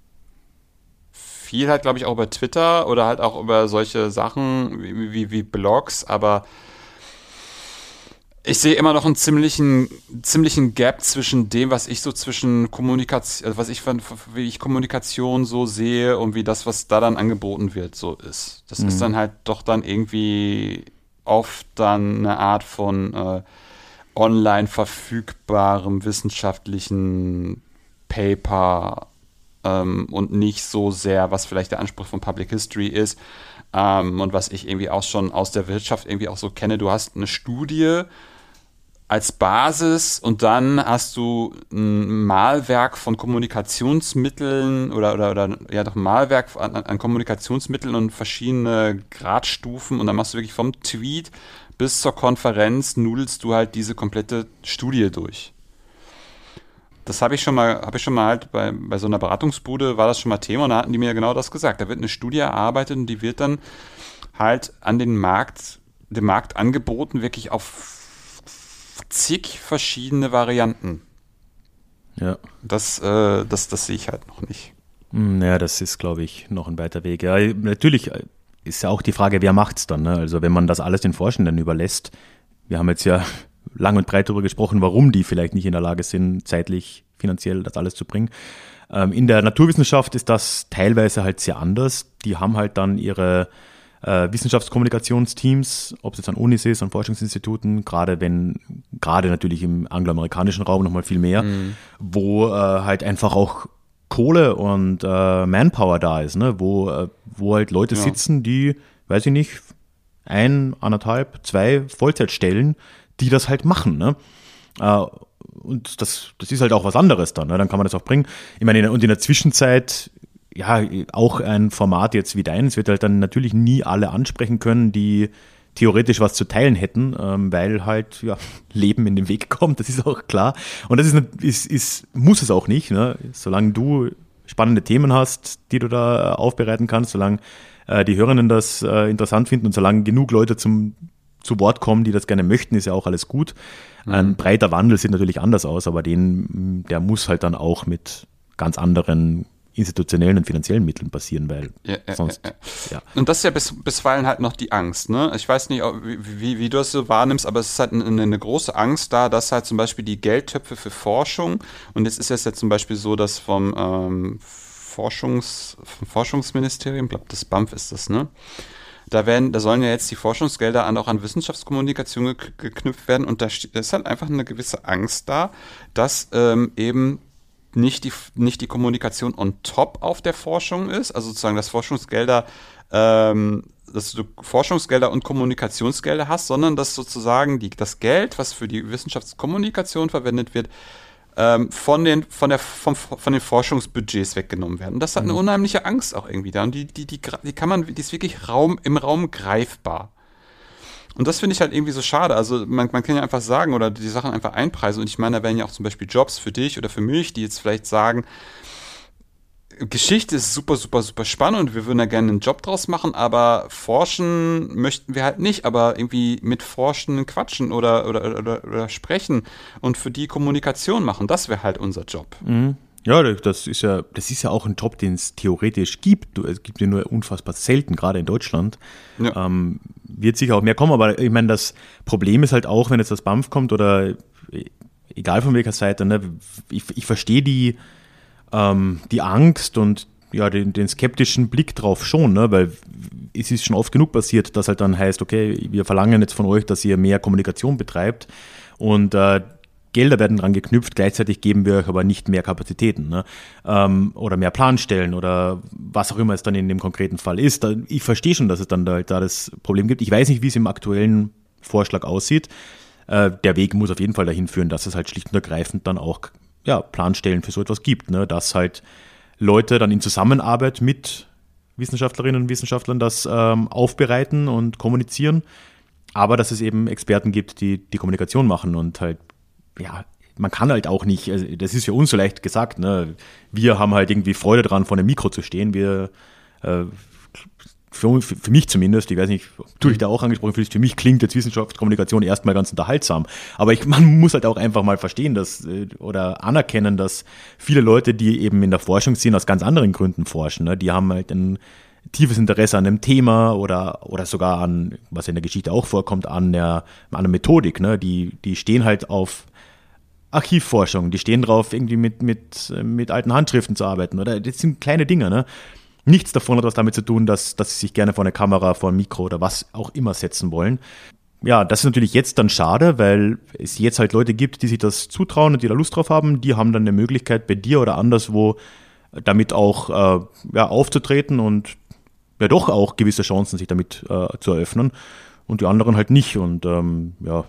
viel halt, glaube ich, auch über Twitter oder halt auch über solche Sachen wie, wie, wie Blogs, aber ich sehe immer noch einen ziemlichen, ziemlichen Gap zwischen dem, was ich so zwischen Kommunikation, also was ich von, wie ich Kommunikation so sehe und wie das, was da dann angeboten wird, so ist. Das mhm. ist dann halt doch dann irgendwie oft dann eine Art von äh, online verfügbarem wissenschaftlichen Paper ähm, und nicht so sehr, was vielleicht der Anspruch von Public History ist. Ähm, und was ich irgendwie auch schon aus der Wirtschaft irgendwie auch so kenne, du hast eine Studie als Basis und dann hast du ein Malwerk von Kommunikationsmitteln oder, oder, oder ja doch ein Malwerk an, an Kommunikationsmitteln und verschiedene Gradstufen und dann machst du wirklich vom Tweet bis zur Konferenz nudelst du halt diese komplette Studie durch. Das habe ich schon mal, habe ich schon mal halt bei, bei so einer Beratungsbude war das schon mal Thema und da hatten die mir genau das gesagt. Da wird eine Studie erarbeitet und die wird dann halt an den Markt, dem Markt angeboten, wirklich auf zig verschiedene Varianten. Ja. Das, äh, das, das sehe ich halt noch nicht. Naja, das ist, glaube ich, noch ein weiter Weg. Ja, natürlich ist ja auch die Frage, wer macht es dann? Ne? Also wenn man das alles den Forschenden überlässt, wir haben jetzt ja lang und breit darüber gesprochen, warum die vielleicht nicht in der Lage sind, zeitlich, finanziell das alles zu bringen. Ähm, in der Naturwissenschaft ist das teilweise halt sehr anders. Die haben halt dann ihre äh, Wissenschaftskommunikationsteams, ob es jetzt an Unis ist, an Forschungsinstituten, gerade wenn, gerade natürlich im angloamerikanischen Raum nochmal viel mehr, mhm. wo äh, halt einfach auch Kohle und äh, Manpower da ist, ne? wo, äh, wo halt Leute ja. sitzen, die, weiß ich nicht, ein, anderthalb, zwei Vollzeitstellen, die das halt machen. Ne? Äh, und das, das ist halt auch was anderes dann, ne? Dann kann man das auch bringen. Ich meine, und in der Zwischenzeit, ja, auch ein Format jetzt wie deins wird halt dann natürlich nie alle ansprechen können, die theoretisch was zu teilen hätten, ähm, weil halt ja, Leben in den Weg kommt, das ist auch klar. Und das ist, ist, ist muss es auch nicht, ne? Solange du spannende Themen hast, die du da aufbereiten kannst, solange äh, die Hörerinnen das äh, interessant finden und solange genug Leute zum, zu Wort kommen, die das gerne möchten, ist ja auch alles gut. Mhm. Ein breiter Wandel sieht natürlich anders aus, aber den, der muss halt dann auch mit ganz anderen institutionellen und finanziellen Mitteln passieren, weil ja, sonst, ja, ja. ja. Und das ist ja bis, bisweilen halt noch die Angst, ne? Ich weiß nicht, wie, wie, wie du das so wahrnimmst, aber es ist halt eine, eine große Angst da, dass halt zum Beispiel die Geldtöpfe für Forschung, und jetzt ist es ja zum Beispiel so, dass vom, ähm, Forschungs, vom Forschungsministerium, ich glaube, das B A M F ist das, ne? Da werden, da sollen ja jetzt die Forschungsgelder an, auch an Wissenschaftskommunikation ge- geknüpft werden, und da, da ist halt einfach eine gewisse Angst da, dass ähm, eben nicht die, nicht die Kommunikation on top auf der Forschung ist, also sozusagen, dass Forschungsgelder, ähm, dass du Forschungsgelder und Kommunikationsgelder hast, sondern dass sozusagen die, das Geld, was für die Wissenschaftskommunikation verwendet wird, ähm, von den, von der, vom, von den Forschungsbudgets weggenommen werden. Und das hat eine unheimliche Angst auch irgendwie da. Und die, die, die, die kann man, die ist wirklich Raum, im Raum greifbar. Und das finde ich halt irgendwie so schade. Also man, man kann ja einfach sagen oder die Sachen einfach einpreisen. Und ich meine, da wären ja auch zum Beispiel Jobs für dich oder für mich, die jetzt vielleicht sagen, Geschichte ist super, super, super spannend und wir würden da gerne einen Job draus machen, aber forschen möchten wir halt nicht, aber irgendwie mit Forschen quatschen oder, oder, oder, oder sprechen und für die Kommunikation machen, das wäre halt unser Job. Mhm. Ja, das ist ja, das ist ja auch ein Job, den es theoretisch gibt. Es gibt ihn nur unfassbar selten, gerade in Deutschland. Ja. Ähm, wird sicher auch mehr kommen, aber ich meine, das Problem ist halt auch, wenn jetzt das B A M F kommt oder egal von welcher Seite, ne, ich, ich verstehe die, ähm, die Angst und ja, den, den skeptischen Blick drauf schon, ne, weil es ist schon oft genug passiert, dass halt dann heißt, okay, wir verlangen jetzt von euch, dass ihr mehr Kommunikation betreibt und äh, Gelder werden dran geknüpft, gleichzeitig geben wir euch aber nicht mehr Kapazitäten, ne? ähm, oder mehr Planstellen oder was auch immer es dann in dem konkreten Fall ist. Da, ich verstehe schon, dass es dann da, da das Problem gibt. Ich weiß nicht, wie es im aktuellen Vorschlag aussieht. Äh, der Weg muss auf jeden Fall dahin führen, dass es halt schlicht und ergreifend dann auch ja, Planstellen für so etwas gibt, ne? Dass halt Leute dann in Zusammenarbeit mit Wissenschaftlerinnen und Wissenschaftlern das ähm, aufbereiten und kommunizieren, aber dass es eben Experten gibt, die die Kommunikation machen und halt ja, man kann halt auch nicht, also das ist für uns so leicht gesagt, ne? Wir haben halt irgendwie Freude dran, vor einem Mikro zu stehen. Wir, äh, für, für mich zumindest, ich weiß nicht, ob du dich da auch angesprochen fühlst, für mich klingt jetzt Wissenschaftskommunikation erstmal ganz unterhaltsam. Aber ich, man muss halt auch einfach mal verstehen, dass, oder anerkennen, dass viele Leute, die eben in der Forschung sind, aus ganz anderen Gründen forschen, ne? Die haben halt ein tiefes Interesse an einem Thema oder, oder sogar an, was in der Geschichte auch vorkommt, an der, an einer Methodik, ne? Die, die stehen halt auf Archivforschung, die stehen drauf, irgendwie mit, mit, mit alten Handschriften zu arbeiten, oder? Das sind kleine Dinge, ne? Nichts davon hat was damit zu tun, dass, dass sie sich gerne vor eine Kamera, vor ein Mikro oder was auch immer setzen wollen. Ja, das ist natürlich jetzt dann schade, weil es jetzt halt Leute gibt, die sich das zutrauen und die da Lust drauf haben. Die haben dann eine Möglichkeit, bei dir oder anderswo damit auch äh, ja, aufzutreten und ja doch auch gewisse Chancen, sich damit äh, zu eröffnen. Und die anderen halt nicht. Und ähm, ja,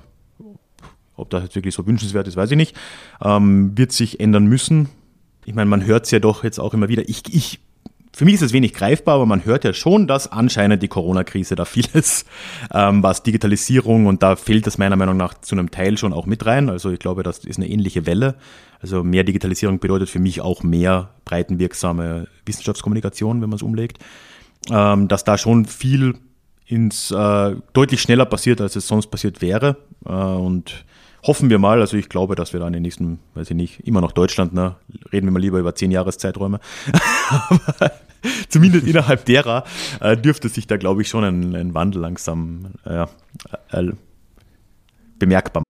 ob das jetzt wirklich so wünschenswert ist, weiß ich nicht. Ähm, wird sich ändern müssen. Ich meine, man hört es ja doch jetzt auch immer wieder. Ich, ich, für mich ist es wenig greifbar, aber man hört ja schon, dass anscheinend die Corona-Krise da vieles, ähm, was Digitalisierung, und da fällt das meiner Meinung nach zu einem Teil schon auch mit rein. Also ich glaube, das ist eine ähnliche Welle. Also mehr Digitalisierung bedeutet für mich auch mehr breitenwirksame Wissenschaftskommunikation, wenn man es umlegt. Ähm, dass da schon viel ins äh, deutlich schneller passiert, als es sonst passiert wäre. Äh, und hoffen wir mal, also ich glaube, dass wir da in den nächsten, weiß ich nicht, immer noch Deutschland, ne, reden wir mal lieber über zehn Jahreszeiträume, aber zumindest innerhalb derer äh, dürfte sich da, glaube ich, schon ein, ein Wandel langsam äh, äh, bemerkbar machen.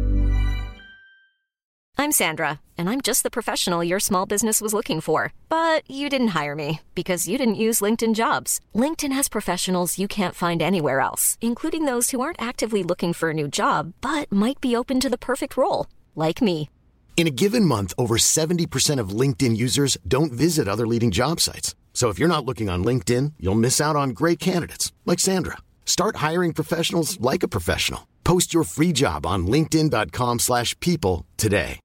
I'm Sandra, and I'm just the professional your small business was looking for. But you didn't hire me because you didn't use LinkedIn Jobs. LinkedIn has professionals you can't find anywhere else, including those who aren't actively looking for a new job, but might be open to the perfect role, like me. In a given month, over seventy percent of LinkedIn users don't visit other leading job sites. So if you're not looking on LinkedIn, you'll miss out on great candidates, like Sandra. Start hiring professionals like a professional. Post your free job on linkedin dot com slash people today.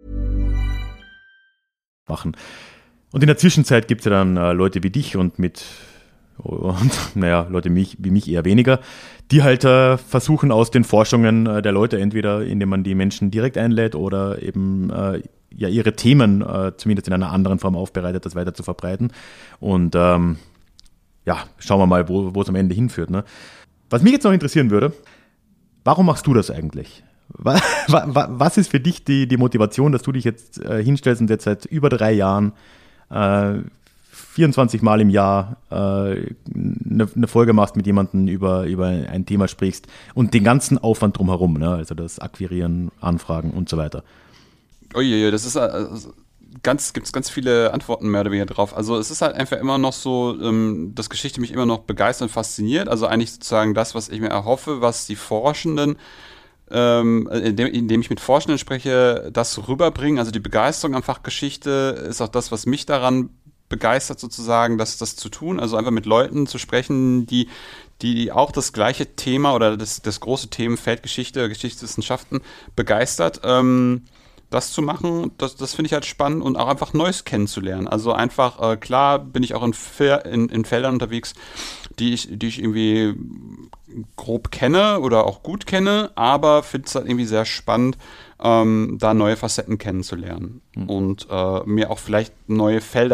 Machen. Und in der Zwischenzeit gibt es ja dann äh, Leute wie dich und mit, und, naja, Leute wie mich, wie mich eher weniger, die halt äh, versuchen aus den Forschungen äh, der Leute, entweder indem man die Menschen direkt einlädt oder eben äh, ja ihre Themen äh, zumindest in einer anderen Form aufbereitet, das weiter zu verbreiten. Und ähm, ja, schauen wir mal, wo es am Ende hinführt. Ne? Was mich jetzt noch interessieren würde, warum machst du das eigentlich? Was ist für dich die, die Motivation, dass du dich jetzt äh, hinstellst und jetzt seit über drei Jahren äh, vierundzwanzig Mal im Jahr eine äh, ne Folge machst, mit jemandem über, über ein Thema sprichst und den ganzen Aufwand drumherum, ne? Also das Akquirieren, Anfragen und so weiter? Oje, das ist also ganz, gibt es ganz viele Antworten mehr oder weniger drauf. Also es ist halt einfach immer noch so, ähm, dass Geschichte mich immer noch begeistert und fasziniert. Also eigentlich sozusagen das, was ich mir erhoffe, was die Forschenden, ähm, indem, indem ich mit Forschenden spreche, das rüberbringen. Also die Begeisterung am Fach Geschichte ist auch das, was mich daran begeistert sozusagen, das, das zu tun. Also einfach mit Leuten zu sprechen, die, die auch das gleiche Thema oder das, das große Themenfeld Geschichte, Geschichtswissenschaften begeistert. Ähm, das zu machen, das, das finde ich halt spannend und auch einfach Neues kennenzulernen. Also einfach, äh, klar bin ich auch in, in, in Feldern unterwegs, die ich, die ich irgendwie grob kenne oder auch gut kenne, aber finde es halt irgendwie sehr spannend, ähm, da neue Facetten kennenzulernen mhm. und äh, mir auch vielleicht neue Felder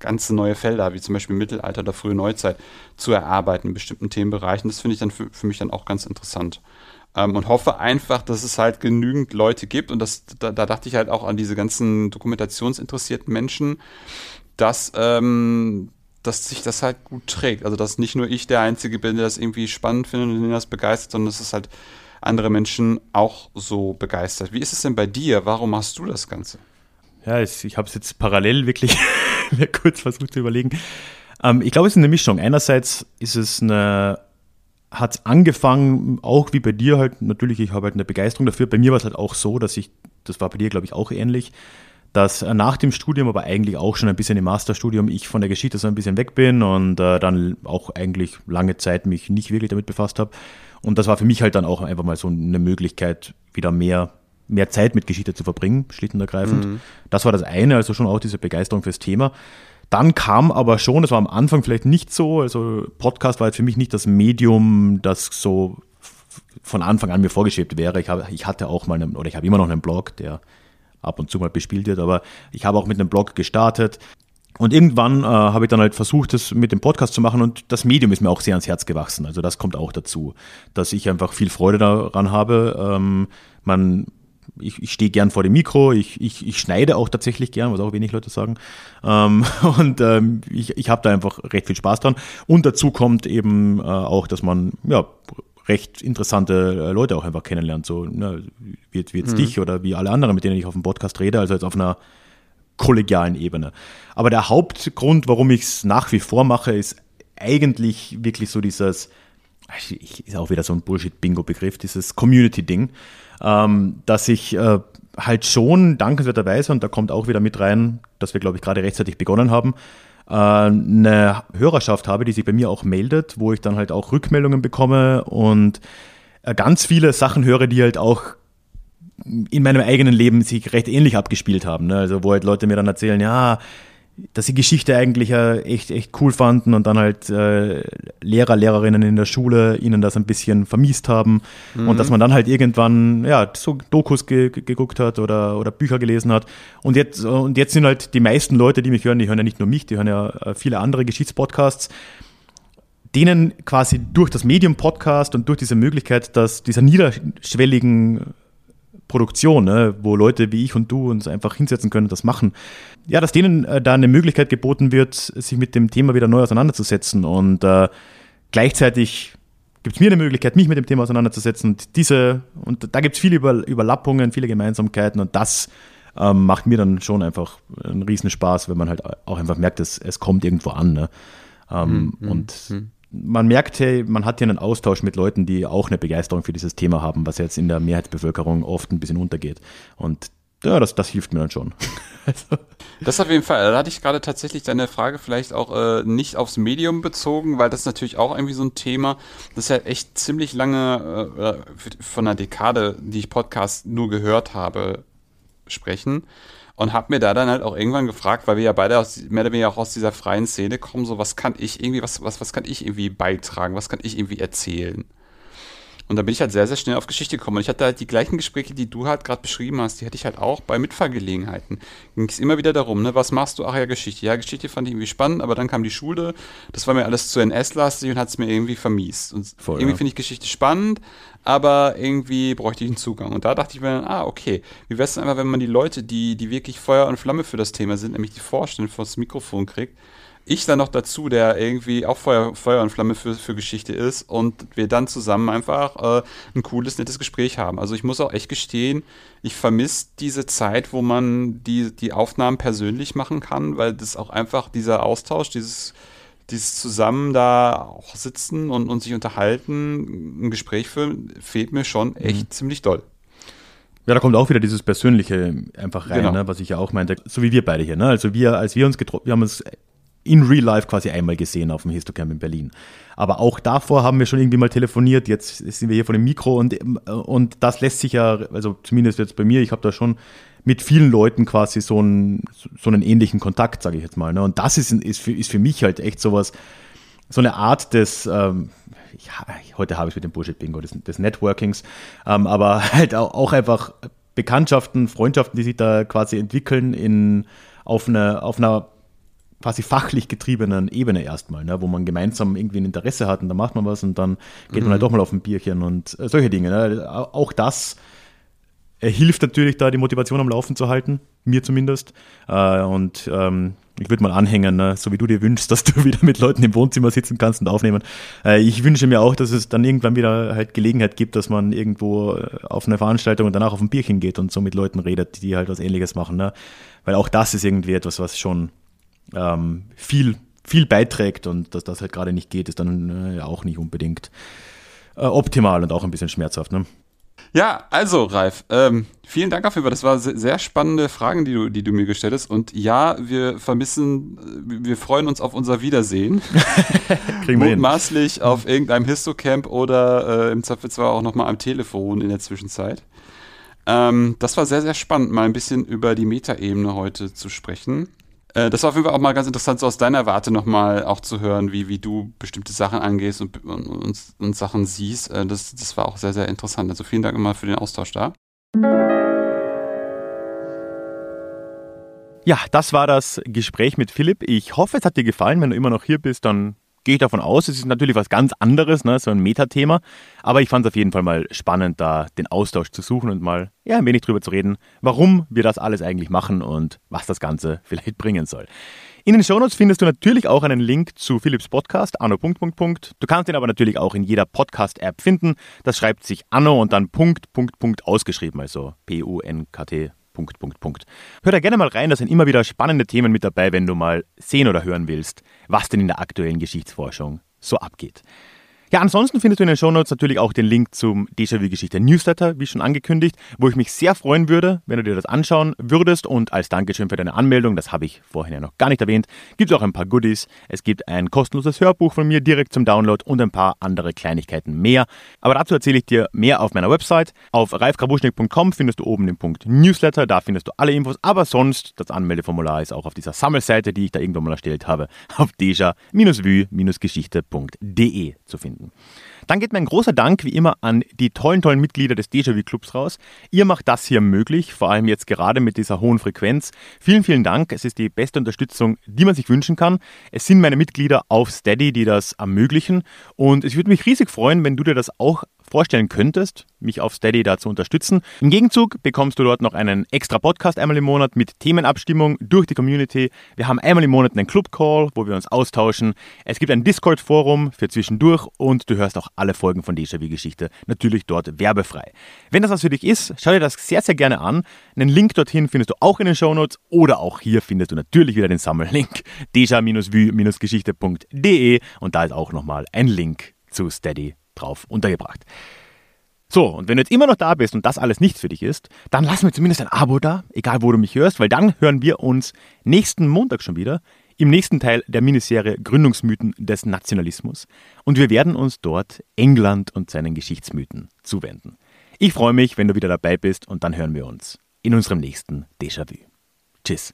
ganze neue Felder, wie zum Beispiel Mittelalter oder frühe Neuzeit, zu erarbeiten in bestimmten Themenbereichen. Das finde ich dann für, für mich dann auch ganz interessant. Ähm, und hoffe einfach, dass es halt genügend Leute gibt und das, da, da dachte ich halt auch an diese ganzen dokumentationsinteressierten Menschen, dass, ähm, dass sich das halt gut trägt. Also dass nicht nur ich der Einzige bin, der das irgendwie spannend findet und den das begeistert, sondern dass es halt andere Menschen auch so begeistert. Wie ist es denn bei dir? Warum machst du das Ganze? Ja, ich habe es jetzt parallel wirklich mir kurz versucht zu überlegen. Ähm, ich glaube, es ist eine Mischung. Einerseits ist es eine, hat es angefangen, auch wie bei dir halt, natürlich, ich habe halt eine Begeisterung dafür. Bei mir war es halt auch so, dass ich, das war bei dir, glaube ich, auch ähnlich, dass nach dem Studium, aber eigentlich auch schon ein bisschen im Masterstudium, ich von der Geschichte so ein bisschen weg bin und äh, dann auch eigentlich lange Zeit mich nicht wirklich damit befasst habe. Und das war für mich halt dann auch einfach mal so eine Möglichkeit, wieder mehr mehr Zeit mit Geschichte zu verbringen, schlicht und ergreifend. Mhm. Das war das eine, also schon auch diese Begeisterung fürs Thema. Dann kam aber schon, das war am Anfang vielleicht nicht so, also Podcast war jetzt für mich nicht das Medium, das so von Anfang an mir vorgeschwebt wäre. Ich, habe, ich hatte auch mal, einen, oder ich habe immer noch einen Blog, der ab und zu mal bespielt wird, aber ich habe auch mit einem Blog gestartet. Und irgendwann äh, habe ich dann halt versucht, das mit dem Podcast zu machen und das Medium ist mir auch sehr ans Herz gewachsen. Also das kommt auch dazu, dass ich einfach viel Freude daran habe. Ähm, man Ich, ich stehe gern vor dem Mikro, ich, ich, ich schneide auch tatsächlich gern, was auch wenig Leute sagen. Ähm, und ähm, ich, ich habe da einfach recht viel Spaß dran. Und dazu kommt eben äh, auch, dass man ja recht interessante äh, Leute auch einfach kennenlernt, so ne, wie, wie jetzt mhm. dich oder wie alle anderen, mit denen ich auf dem Podcast rede, also jetzt auf einer kollegialen Ebene. Aber der Hauptgrund, warum ich es nach wie vor mache, ist eigentlich wirklich so dieses, ich, ist auch wieder so ein Bullshit-Bingo-Begriff, dieses Community-Ding. Ähm, dass ich äh, halt schon dankenswerterweise, und da kommt auch wieder mit rein, dass wir, glaube ich, gerade rechtzeitig begonnen haben, äh, eine Hörerschaft habe, die sich bei mir auch meldet, wo ich dann halt auch Rückmeldungen bekomme und äh, ganz viele Sachen höre, die halt auch in meinem eigenen Leben sich recht ähnlich abgespielt haben. Ne? Also wo halt Leute mir dann erzählen, ja, dass sie Geschichte eigentlich ja echt, echt cool fanden und dann halt äh, Lehrer, Lehrerinnen in der Schule ihnen das ein bisschen vermiest haben mhm. und dass man dann halt irgendwann ja so Dokus ge- geguckt hat oder, oder Bücher gelesen hat und jetzt, und jetzt sind halt die meisten Leute, die mich hören, die hören ja nicht nur mich, die hören ja viele andere Geschichtspodcasts, denen quasi durch das Medium Podcast und durch diese Möglichkeit, dass dieser niederschwelligen Produktion, ne, wo Leute wie ich und du uns einfach hinsetzen können und das machen. Ja, dass denen äh, da eine Möglichkeit geboten wird, sich mit dem Thema wieder neu auseinanderzusetzen und äh, gleichzeitig gibt es mir eine Möglichkeit, mich mit dem Thema auseinanderzusetzen und diese, und da gibt es viele Über- Überlappungen, viele Gemeinsamkeiten und das ähm, macht mir dann schon einfach einen riesen Spaß, wenn man halt auch einfach merkt, es, es kommt irgendwo an. Ne? Ähm, mhm. Und mhm. man merkt, hey, man hat hier einen Austausch mit Leuten, die auch eine Begeisterung für dieses Thema haben, was jetzt in der Mehrheitsbevölkerung oft ein bisschen untergeht. Und ja, das, das hilft mir dann schon. Also. Das auf jeden Fall. Da hatte ich gerade tatsächlich deine Frage vielleicht auch äh, nicht aufs Medium bezogen, weil das ist natürlich auch irgendwie so ein Thema, das ist ja echt ziemlich lange äh, von einer Dekade, die ich Podcast nur gehört habe, sprechen. Und habe mir da dann halt auch irgendwann gefragt, weil wir ja beide aus, mehr oder weniger auch aus dieser freien Szene kommen, so was kann ich irgendwie, was, was, was kann ich irgendwie beitragen, was kann ich irgendwie erzählen? Und da bin ich halt sehr, sehr schnell auf Geschichte gekommen. Und ich hatte halt die gleichen Gespräche, die du halt gerade beschrieben hast, die hatte ich halt auch bei Mitfahrgelegenheiten. Ging es immer wieder darum, ne, was machst du? Ach ja, Geschichte. Ja, Geschichte fand ich irgendwie spannend, aber dann kam die Schule, das war mir alles zu N S-lastig und hat es mir irgendwie vermiest. Und Voll, irgendwie ja. finde ich Geschichte spannend, aber irgendwie bräuchte ich einen Zugang. Und da dachte ich mir dann, ah, okay, wie wäre es denn einfach, wenn man die Leute, die, die wirklich Feuer und Flamme für das Thema sind, nämlich die Vorstände vor das Mikrofon kriegt, ich dann noch dazu, der irgendwie auch Feuer, Feuer und Flamme für, für Geschichte ist und wir dann zusammen einfach äh, ein cooles, nettes Gespräch haben. Also ich muss auch echt gestehen, ich vermisse diese Zeit, wo man die, die Aufnahmen persönlich machen kann, weil das auch einfach dieser Austausch, dieses, dieses zusammen da auch sitzen und, und sich unterhalten, ein Gespräch führen, fehlt mir schon echt mhm. ziemlich doll. Ja, da kommt auch wieder dieses Persönliche einfach rein, genau. ne, was ich ja auch meinte, so wie wir beide hier. Ne? Also wir, als wir uns getroffen, wir haben uns in Real Life quasi einmal gesehen auf dem Histocamp in Berlin. Aber auch davor haben wir schon irgendwie mal telefoniert, jetzt sind wir hier vor dem Mikro und, und das lässt sich ja, also zumindest jetzt bei mir, ich habe da schon mit vielen Leuten quasi so einen, so einen ähnlichen Kontakt, sage ich jetzt mal. Ne? Und das ist, ist, für, ist für mich halt echt sowas, so eine Art des, ähm, ja, heute habe ich mit dem Bullshit-Bingo, des, des Networkings, ähm, aber halt auch, auch einfach Bekanntschaften, Freundschaften, die sich da quasi entwickeln in, auf, eine, auf einer quasi fachlich getriebenen Ebene erstmal, ne, wo man gemeinsam irgendwie ein Interesse hat und da macht man was und dann geht mhm. man halt doch mal auf ein Bierchen und äh, solche Dinge. Ne. Auch das äh, hilft natürlich da, die Motivation am Laufen zu halten, mir zumindest. Äh, und ähm, ich würde mal anhängen, ne, so wie du dir wünschst, dass du wieder mit Leuten im Wohnzimmer sitzen kannst und aufnehmen. Äh, ich wünsche mir auch, dass es dann irgendwann wieder halt Gelegenheit gibt, dass man irgendwo auf eine Veranstaltung und danach auf ein Bierchen geht und so mit Leuten redet, die halt was Ähnliches machen. Ne. Weil auch das ist irgendwie etwas, was schon ähm, viel, viel beiträgt und dass das halt gerade nicht geht, ist dann äh, auch nicht unbedingt äh, optimal und auch ein bisschen schmerzhaft. Ne? Ja, also Ralf, ähm, vielen Dank dafür. Das waren sehr spannende Fragen, die du, die du mir gestellt hast. Und ja, wir vermissen, wir freuen uns auf unser Wiedersehen. Kriegen wir hin. Mutmaßlich auf irgendeinem Histocamp oder äh, im Zweifelsfall auch nochmal am Telefon in der Zwischenzeit. Ähm, das war sehr, sehr spannend, mal ein bisschen über die Metaebene heute zu sprechen. Äh, das war auf jeden Fall auch mal ganz interessant, so aus deiner Warte nochmal auch zu hören, wie, wie du bestimmte Sachen angehst und, und, und, und Sachen siehst. Äh, das, das war auch sehr, sehr interessant. Also vielen Dank immer für den Austausch da. Ja, das war das Gespräch mit Philipp. Ich hoffe, es hat dir gefallen. Wenn du immer noch hier bist, dann gehe ich davon aus. Es ist natürlich was ganz anderes, ne? So ein Metathema. Aber ich fand es auf jeden Fall mal spannend, da den Austausch zu suchen und mal ja, ein wenig drüber zu reden, warum wir das alles eigentlich machen und was das Ganze vielleicht bringen soll. In den Shownotes findest du natürlich auch einen Link zu Philipps Podcast, Anno. Punkt, Punkt, Punkt. Du kannst ihn aber natürlich auch in jeder Podcast-App finden. Das schreibt sich Anno und dann Punkt, Punkt, Punkt ausgeschrieben, also P U N K T. Punkt, Punkt, Punkt. Hör da gerne mal rein, da sind immer wieder spannende Themen mit dabei, wenn du mal sehen oder hören willst, was denn in der aktuellen Geschichtsforschung so abgeht. Ja, ansonsten findest du in den Shownotes natürlich auch den Link zum Déjà-vu-Geschichte-Newsletter, wie schon angekündigt, wo ich mich sehr freuen würde, wenn du dir das anschauen würdest. Und als Dankeschön für deine Anmeldung, das habe ich vorhin ja noch gar nicht erwähnt, gibt es auch ein paar Goodies. Es gibt ein kostenloses Hörbuch von mir direkt zum Download und ein paar andere Kleinigkeiten mehr. Aber dazu erzähle ich dir mehr auf meiner Website. Auf ralf grabuschnik punkt com findest du oben den Punkt Newsletter, da findest du alle Infos. Aber sonst, das Anmeldeformular ist auch auf dieser Sammelseite, die ich da irgendwann mal erstellt habe, auf deja vu geschichte punkt de zu finden. Dann geht mein großer Dank wie immer an die tollen, tollen Mitglieder des Déjà-vu-Clubs raus. Ihr macht das hier möglich, vor allem jetzt gerade mit dieser hohen Frequenz. Vielen, vielen Dank. Es ist die beste Unterstützung, die man sich wünschen kann. Es sind meine Mitglieder auf Steady, die das ermöglichen. Und es würde mich riesig freuen, wenn du dir das auch vorstellen könntest, mich auf Steady da zu unterstützen. Im Gegenzug bekommst du dort noch einen extra Podcast einmal im Monat mit Themenabstimmung durch die Community. Wir haben einmal im Monat einen Club-Call, wo wir uns austauschen. Es gibt ein Discord-Forum für zwischendurch und du hörst auch alle Folgen von Déjà-vu-Geschichte natürlich dort werbefrei. Wenn das was für dich ist, schau dir das sehr, sehr gerne an. Einen Link dorthin findest du auch in den Shownotes oder auch hier findest du natürlich wieder den Sammellink deja vu geschichte punkt de und da ist auch nochmal ein Link zu Steady drauf untergebracht. So, und wenn du jetzt immer noch da bist und das alles nichts für dich ist, dann lass mir zumindest ein Abo da, egal wo du mich hörst, weil dann hören wir uns nächsten Montag schon wieder im nächsten Teil der Miniserie Gründungsmythen des Nationalismus und wir werden uns dort England und seinen Geschichtsmythen zuwenden. Ich freue mich, wenn du wieder dabei bist und dann hören wir uns in unserem nächsten Déjà-vu. Tschüss.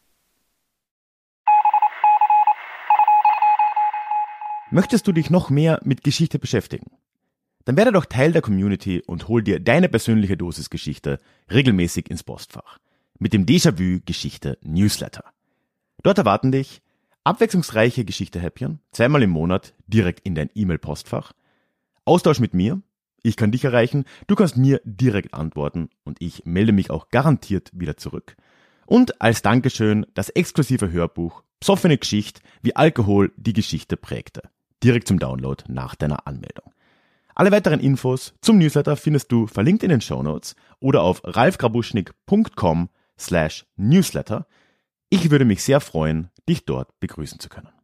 Möchtest du dich noch mehr mit Geschichte beschäftigen? Dann werde doch Teil der Community und hol dir deine persönliche Dosis Geschichte regelmäßig ins Postfach mit dem Déjà-vu Geschichte Newsletter. Dort erwarten dich abwechslungsreiche Geschichte-Häppchen, zweimal im Monat direkt in dein E-Mail-Postfach, Austausch mit mir, ich kann dich erreichen, du kannst mir direkt antworten und ich melde mich auch garantiert wieder zurück. Und als Dankeschön das exklusive Hörbuch Psoffene Geschichte, wie Alkohol die Geschichte prägte. Direkt zum Download nach deiner Anmeldung. Alle weiteren Infos zum Newsletter findest du verlinkt in den Shownotes oder auf ralf grabuschnik punkt com slash newsletter. Ich würde mich sehr freuen, dich dort begrüßen zu können.